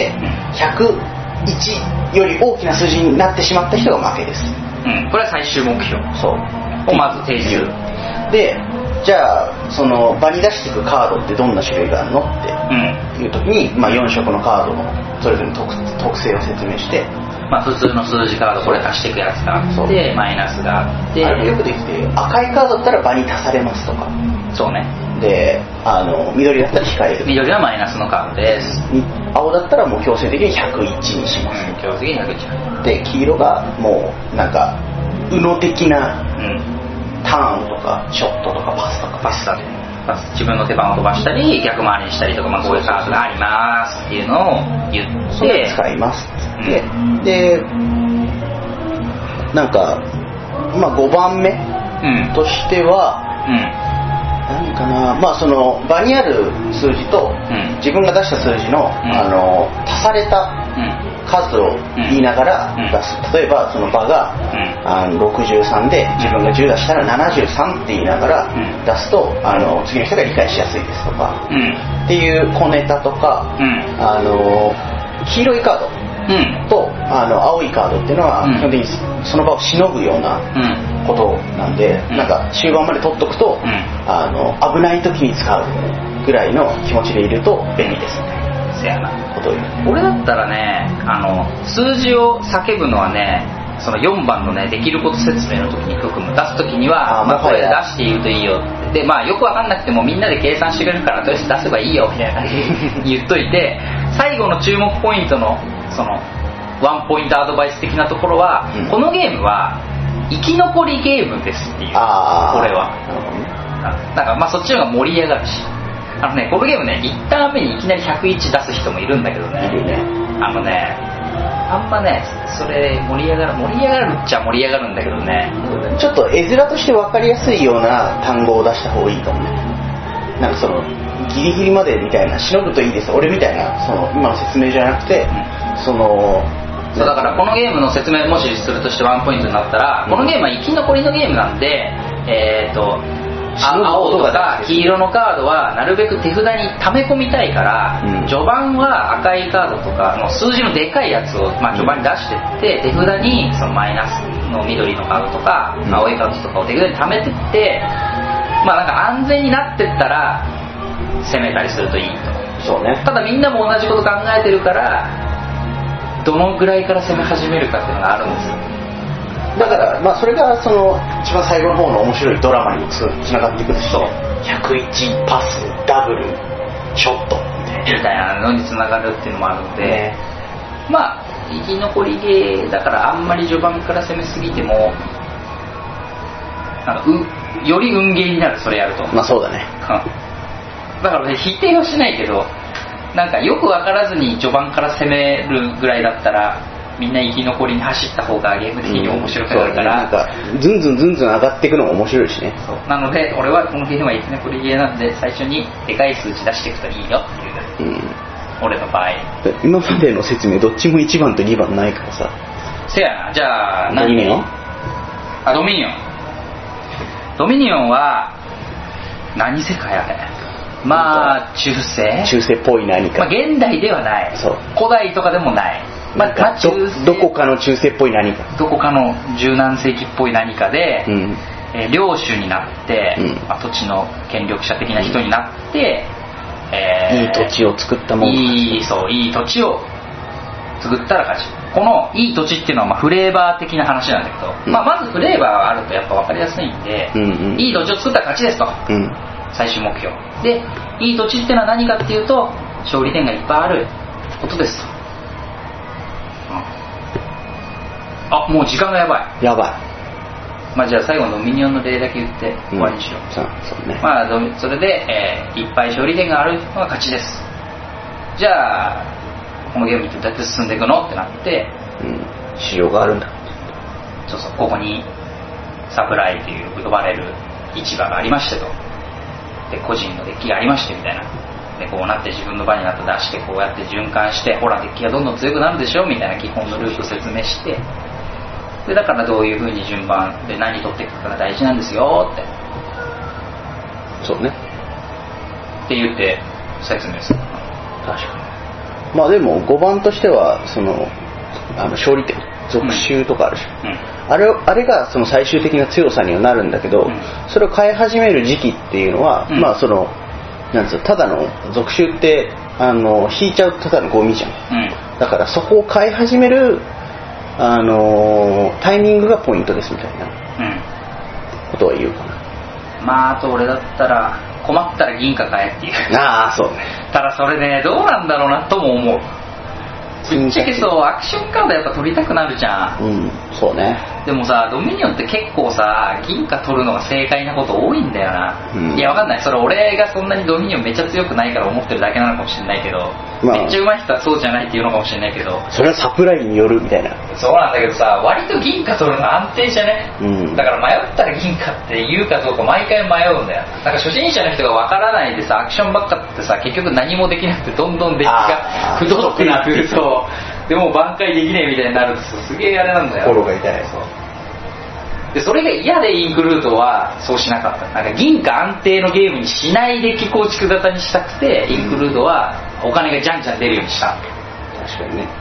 S2: 、101より大きな数字になってしまった人が負けです、
S1: これは最終目標をまず提示する。
S2: でじゃあその場に出していくカードってどんな種類があるのっていう時に、4色のカードのそれぞれの特性を説明して、
S1: 普通の数字カードこれ足していくやつがあってマイナスがあって、
S2: よくできて赤いカードだったら場に足されますとか、
S1: そうね。
S2: で緑だったら控える、
S1: 緑はマイナスのカードです。
S2: 青だったらもう強制的に101にします、
S1: 強制的に101
S2: で黄色がもうなんかUNO的な、ターンとかショットとかパスとか
S1: 自分の手番を飛ばしたり逆回りにしたりとか、こういうカードがありますっていうのを言って
S2: 使いますってでなんか5番目としては、何かな、その場にある数字と、自分が出した数字の、足された数を言いながら出す、例えばその場が、63で自分が10出したら73って言いながら出すと、次の人が理解しやすいですとか、っていう小ネタとか、黄色いカードと青いカードっていうのは基本的にその場をしのぐようなことなんで、なんか終盤まで取っとくと、危ない時に使うぐらいの気持ちでいると便利ですね。
S1: せやなことを言う。俺だったらね、数字を叫ぶのはねその4番のねできること説明の時に含む出す時にはこれ出して言うといいよってで、よく分かんなくてもみんなで計算してくれるからとりあえず出せばいいよみたいな言っといて、最後の注目ポイントのそのワンポイントアドバイス的なところは、このゲームは生き残りゲームですっていう。これはなんかそっちの方が盛り上がるし、このゲームね1ターン目にいきなり101出す人もいるんだけどね、あんまねそれ盛り上がるっちゃ盛り上がるんだけどね、
S2: ちょっと絵面として分かりやすいような単語を出した方がいいかもね。なんかそのギリギリまでみたいな、しのぐといいです俺みたいな、その今の説明じゃなくて、
S1: そうだからこのゲームの説明もしするとしてワンポイントになったら、このゲームは生き残りのゲームなんで、青とか黄色のカードはなるべく手札に溜め込みたいから、序盤は赤いカードとかの数字のでかいやつを序盤に出してって、手札にそのマイナスの緑のカードとか、青いカードとかを手札に溜めてって、なんか安全になってったら攻めたりするといいと。
S2: そうね。
S1: ただみんなも同じこと考えてるから、どのぐらいから攻め始めるかっていうのがあるんですよ。
S2: だからそれがその一番最後の方の面白いドラマにもつながってくるし、101パスダブルショット
S1: みたいなのにつながるっていうのもあるので、生き残りゲーだからあんまり序盤から攻めすぎてもなんかより運ゲーになる、それやると。
S2: そうだね。
S1: だからね否定はしないけど、なんかよく分からずに序盤から攻めるぐらいだったらみんな生き残りに走った方がゲーム的に面白くなるから、
S2: なんかずんずん上がっていくのも面白いしね。
S1: なので俺はこのゲームは生き残りゲーなんで、最初にでかい数値出していくといいよっていう、俺の場合。
S2: 今までの説明どっちも1番と2番ないからさ。
S1: せやな。じゃあ
S2: ドミニオン。
S1: ドミニオンは何世界あれ、中世っ
S2: ぽい何か、
S1: 現代ではない、古代とかでもない、
S2: どこかの中世っぽい何か、
S1: どこかの十何世紀っぽい何かで、領主になって、土地の権力者的な人になって、
S2: いい土地を作ったもん、
S1: いい土地を作ったら勝ち。このいい土地っていうのはフレーバー的な話なんだけど、まずフレーバーがあるとやっぱ分かりやすいんで、いい土地を作ったら勝ちですと、最終目標で、いい土地っていうのは何かっていうと勝利点がいっぱいあることですと。もう時間がやばい。じゃあ最後のドミニオンの例だけ言って終わりにしよう。
S2: そうね。
S1: それで、いっぱい勝利点があるのが勝ちです。じゃあこのゲームってどうやって進んでいくのってなって、
S2: 仕様があるんだ。
S1: ここにサプライという呼ばれる市場がありましてと、で個人のデッキがありましてみたいな、でこうなって自分の場になって出して、こうやって循環して、ほらデッキがどんどん強くなるでしょみたいな基本のループを説明して、でだからどういう風に順番で何取っていくかが大事なんですよって。
S2: そうね。
S1: って言って説明する。
S2: 確かに。でも5番としてはその勝利点属州とかあるし、あれがその最終的な強さにはなるんだけど、それを変え始める時期っていうのは、そのなんつう、ただの属州って引いちゃうとただのゴミじゃん、だからそこを変え始めるタイミングがポイントですみたいなことは言うかな。
S1: あと俺だったら困ったら銀貨買えっていう。
S2: そうね。
S1: ただそれねどうなんだろうなとも思う。ぶっちゃけアクションカードやっぱ取りたくなるじゃん。
S2: そうね。
S1: でもさドミニオンって結構さ銀貨取るのが正解なこと多いんだよな。いやわかんない、それ俺がそんなにドミニオンめっちゃ強くないから思ってるだけなのかもしれないけど、めっちゃ上手い人はそうじゃないっていうのかもしれないけど、
S2: それはサプライによるみたいな。
S1: そうなんだけどさ、割と銀貨取るの安定じゃね、だから迷ったら銀貨って言うかどうか毎回迷うんだよ。なんか初心者の人がわからないでさアクションばっかってさ結局何もできなくてどんどんデッキが太ってなってると、でも挽回できねえみたいになるとすげえあれなんだよ。
S2: 心が痛い。
S1: でそれが嫌でインクルートはそうしなかった。なんか銀貨安定のゲームにしないデッキ構築型にしたくて、インクルートはお金がじゃんじゃん出るようにした。
S2: 確かにね。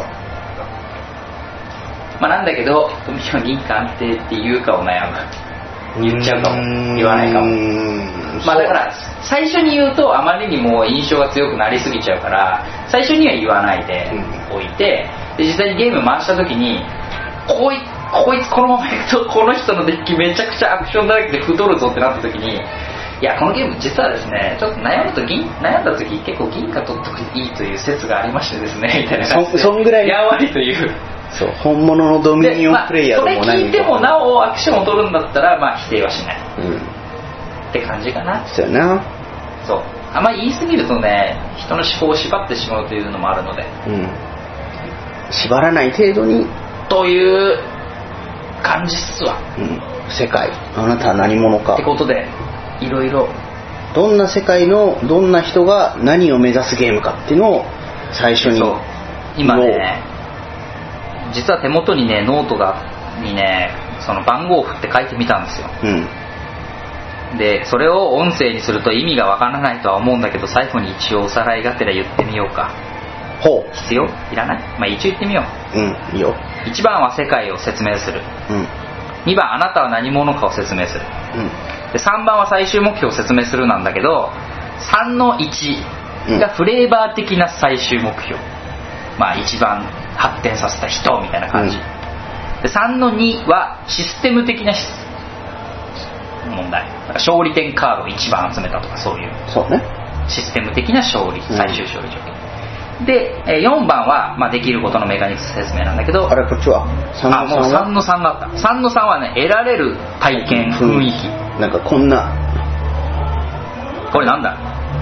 S1: なんだけど銀貨安定って言うかを悩む。言っちゃうかも言わないかも。だから最初に言うとあまりにも印象が強くなりすぎちゃうから、最初には言わないでおいて、で実際にゲーム回した時にここいつこのままいくとこの人のデッキめちゃくちゃアクションだらけで太るぞってなった時に、いやこのゲーム実はですねちょっと悩んだ時結構銀貨取っとくといいという説がありましてですねみたいな感じで、
S2: そんぐらい
S1: やんわりという、
S2: そう本物のドミニオンプレイヤーでも
S1: それ聞いてもなおアクションを取るんだったらまあ否定はしない、って感じかな。
S2: そうやな。
S1: そうあんまり言い過ぎるとね人の思考を縛ってしまうというのもあるので、
S2: 縛らない程度に
S1: という感じっすわ、
S2: 世界あなたは何者か
S1: ってことで、いろいろ
S2: どんな世界のどんな人が何を目指すゲームかっていうのを最初に。
S1: そう今ね実は手元にねノートにねその番号を振って書いてみたんですよ、でそれを音声にすると意味がわからないとは思うんだけど、最後に一応おさらいがてら言ってみようか。
S2: ほう。
S1: 必要いらない？まあ一応言ってみよ
S2: う。いいよ。
S1: 1番は世界を説明する、2番あなたは何者かを説明する、で3番は最終目標を説明するなんだけど、3の1がフレーバー的な最終目標、まあ一番発展させた人みたいな感じ、で3の2はシステム的な問題、なんか勝利点カードを一番集めたとかそういうシステム的な勝利、最終勝利条件で、4番は、まあ、できることのメカニクス説明なんだけど、
S2: あれこっちは
S1: もう3の3があった。3の3はね得られる体験雰囲気、
S2: なんかこんな
S1: これなんだ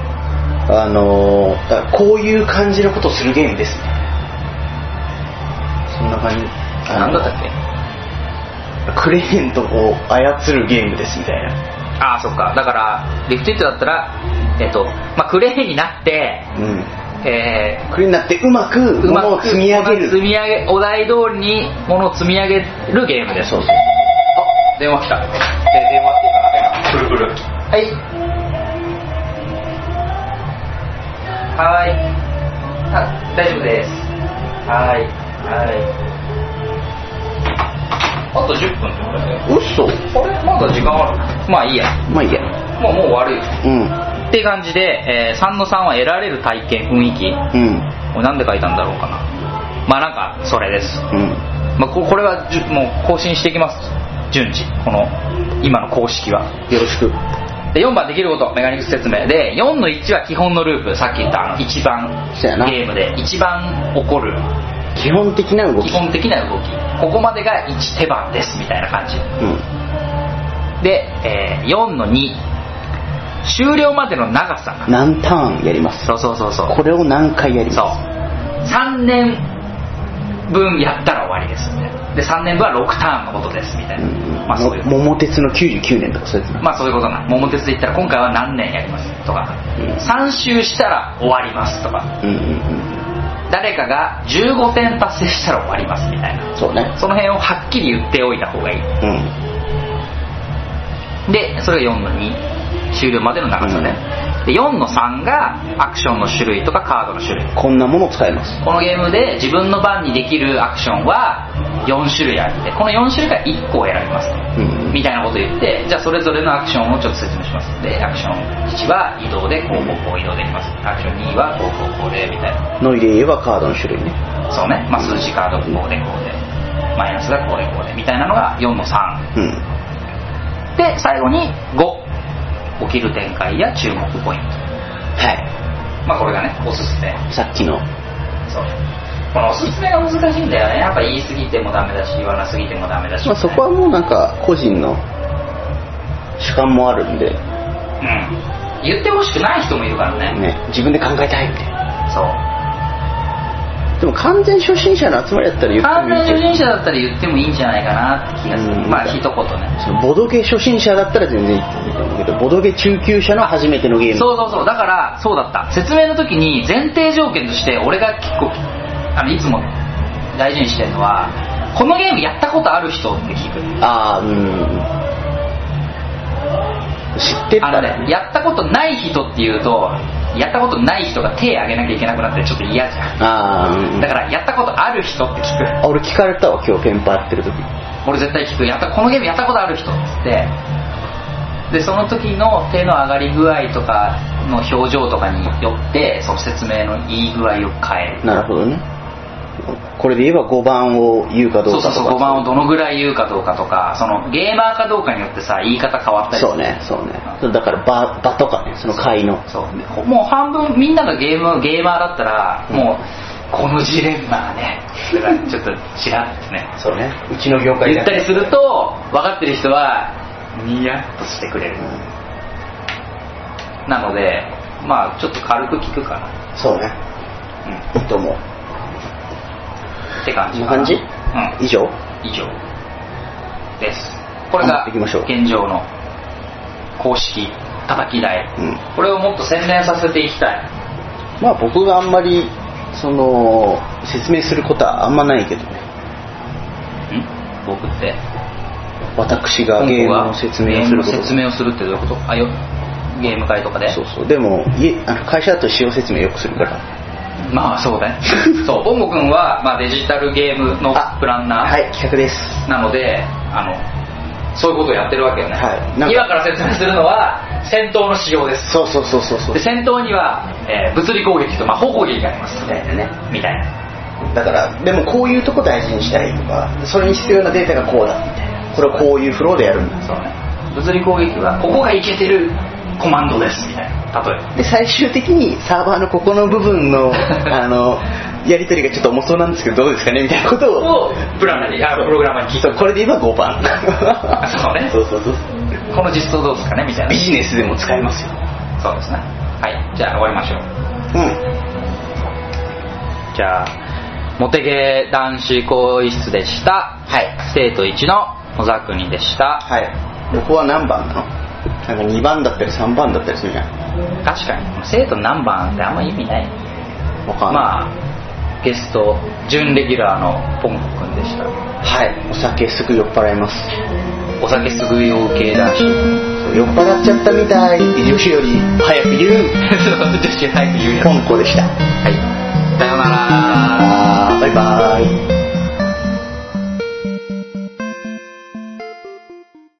S2: こういう感じのことをするゲームですね。そんな感じ。
S1: なんだったっけ、
S2: クレーンとこう操るゲームですみたいな。
S1: そっか。だからリフトイットだったらまあ、クレーンになって、
S2: クレーンになってうまく物を積み上げる、
S1: お題通りに物を積み上げるゲームです。そうそう。あ、電話来た。電話っていうかプルプル。はい。はい。大丈夫です。はい。あと10分ってことだよ。
S2: 嘘。
S1: あれまだ時間ある。まあいいや。もう終わるよ。っていう感じで、3の3は得られる体験雰囲気、これなんで書いたんだろうかな。まあなんかそれです、まあ、これはもう更新していきます、順次この今の公式は
S2: よろしく。
S1: で4番できることメカニクス説明で、4の1は基本のループ、さっき言った一番ゲームで一番起こる
S2: 基本的な動き、
S1: ここまでが1手番ですみたいな感じ、で、4の2終了までの長さ、
S2: 何ターンやります。
S1: そう
S2: これを何回やります。
S1: そう3年分やったら終わりですみたいな。で3年分は6ターンのことですみたいな、まあそういう
S2: 桃鉄の99年とかそういうやつ。
S1: まあそういうことな。桃鉄で言ったら今回は何年やりますとか、3周したら終わりますとか、誰かが15点達成したら終わりますみたいな、
S2: そうね、
S1: その辺をはっきり言っておいた方がいい、でそれが4の2終了までの長さね、で4の3がアクションの種類とかカードの種類、
S2: こんなもの使えます。
S1: このゲームで自分の番にできるアクションは4種類あって、この4種類から1個を選びます、みたいなことを言って、じゃあそれぞれのアクションをちょっと説明します。でアクション1は移動でこう移動できます、アクション2はこうでみたいな
S2: の入れ言えばカードの種類ね。
S1: そうね、まあ、数字カードこうでマイナスがこうでみたいなのが4の3、で最後に5起きる展開や注目ポイント、まあこれがねおすすめ、
S2: さっきの
S1: そうこのおすすめが難しいんだよね。やっぱ言い過ぎてもダメだし言わなすぎてもダメだし、
S2: まあ、そこはもうなんか個人の主観もあるんで、
S1: 言ってほしくない人もいるからね、
S2: 自分で考えたいみたいな。
S1: そう
S2: でも完全初心者の集まりだったら言ってもいい。
S1: 完全初心者だったら言ってもいいんじゃないかなって気がする、まあ一言ね。
S2: そのボドゲ初心者だったら全然言ってもいいと思うけど、ボドゲ中級者の初めてのゲーム、
S1: そうだからそうだった、説明の時に前提条件として俺が結構いつも大事にしてるのは、このゲームやったことある人って聞く。
S2: 知ってたら
S1: ね、やったことない人っていうと、やったことない人が手挙げなきゃいけなくなってちょっと嫌じゃん。だからやったことある人って聞く。
S2: 俺聞かれたわ今日ペンパやってる時。
S1: 俺絶対聞く、このゲームやったことある人っつって、でその時の手の上がり具合とかの表情とかによってその説明のいい具合を変える。
S2: なるほどね。 これで言えば5番を言うかどうかとか。
S1: そう5番をどのぐらい言うかどうかとか、そのゲーマーかどうかによってさ言い方変わったりする。
S2: そうねだから場とかね、その会の
S1: そうもう半分みんながゲーマーだったら、もうこのジレンマがねちょっとちらっとね
S2: そうね、うちの業界
S1: 言ったりすると分かってる人はニヤッとしてくれる、なのでまあちょっと軽く聞くかな。
S2: そうね、いいと思う
S1: って感じかな。
S2: こんな感じ、以上です。これが現状の公式叩き台、これをもっと洗練させていきたい。まあ僕があんまりその説明することはあんまないけどね。
S1: 僕って
S2: 私がゲームの説明をすること、
S1: 説明をするってどういうこと？ゲーム会とかで。
S2: そうでも会社だと使用説明よくするから。
S1: まあそうだねそうボンゴ君は、まあ、デジタルゲームのプランナー、
S2: はい、企画です
S1: なのでそういうことをやってるわけよね、
S2: はい、
S1: 今から説明するのは戦闘の仕様です。
S2: そう
S1: で戦闘には、物理攻撃と魔法攻撃がありますみたいなね、
S2: だからでもこういうとこ大事にしたいとか、それに必要なデータがこうだみたいな、これはこういうフローでやるんだ。
S1: そうね、物理攻撃はここがいけてるコマンドですみたいな、例えば
S2: で最終的にサーバーのここの部分のやり取りがちょっと重そうなんですけどどうですかねみたいなことを
S1: プログラマーに聞いて、
S2: これで言えば5番
S1: そうね、そうこの実装どうですかねみたいな、
S2: ビジネスでも使えますよ。
S1: そうですね。はい、じゃあ終わりましょう。じゃあモテゲ男子更衣室でした。生徒1の野沢国でした。
S2: 僕は何番なの？なんか2番だったり3番だったりするじゃん。
S1: 確かに生徒何番ってあんま意味ない。まあゲスト準レギュラーのポンコくんでした。
S2: お酒すぐ酔っ払います。
S1: お酒すぐ酔う系だし、
S2: 酔っ払っちゃったみたいって女子より早く言う
S1: 女子早く言う
S2: ポンコでした。
S1: さようなら。
S2: バイバイ。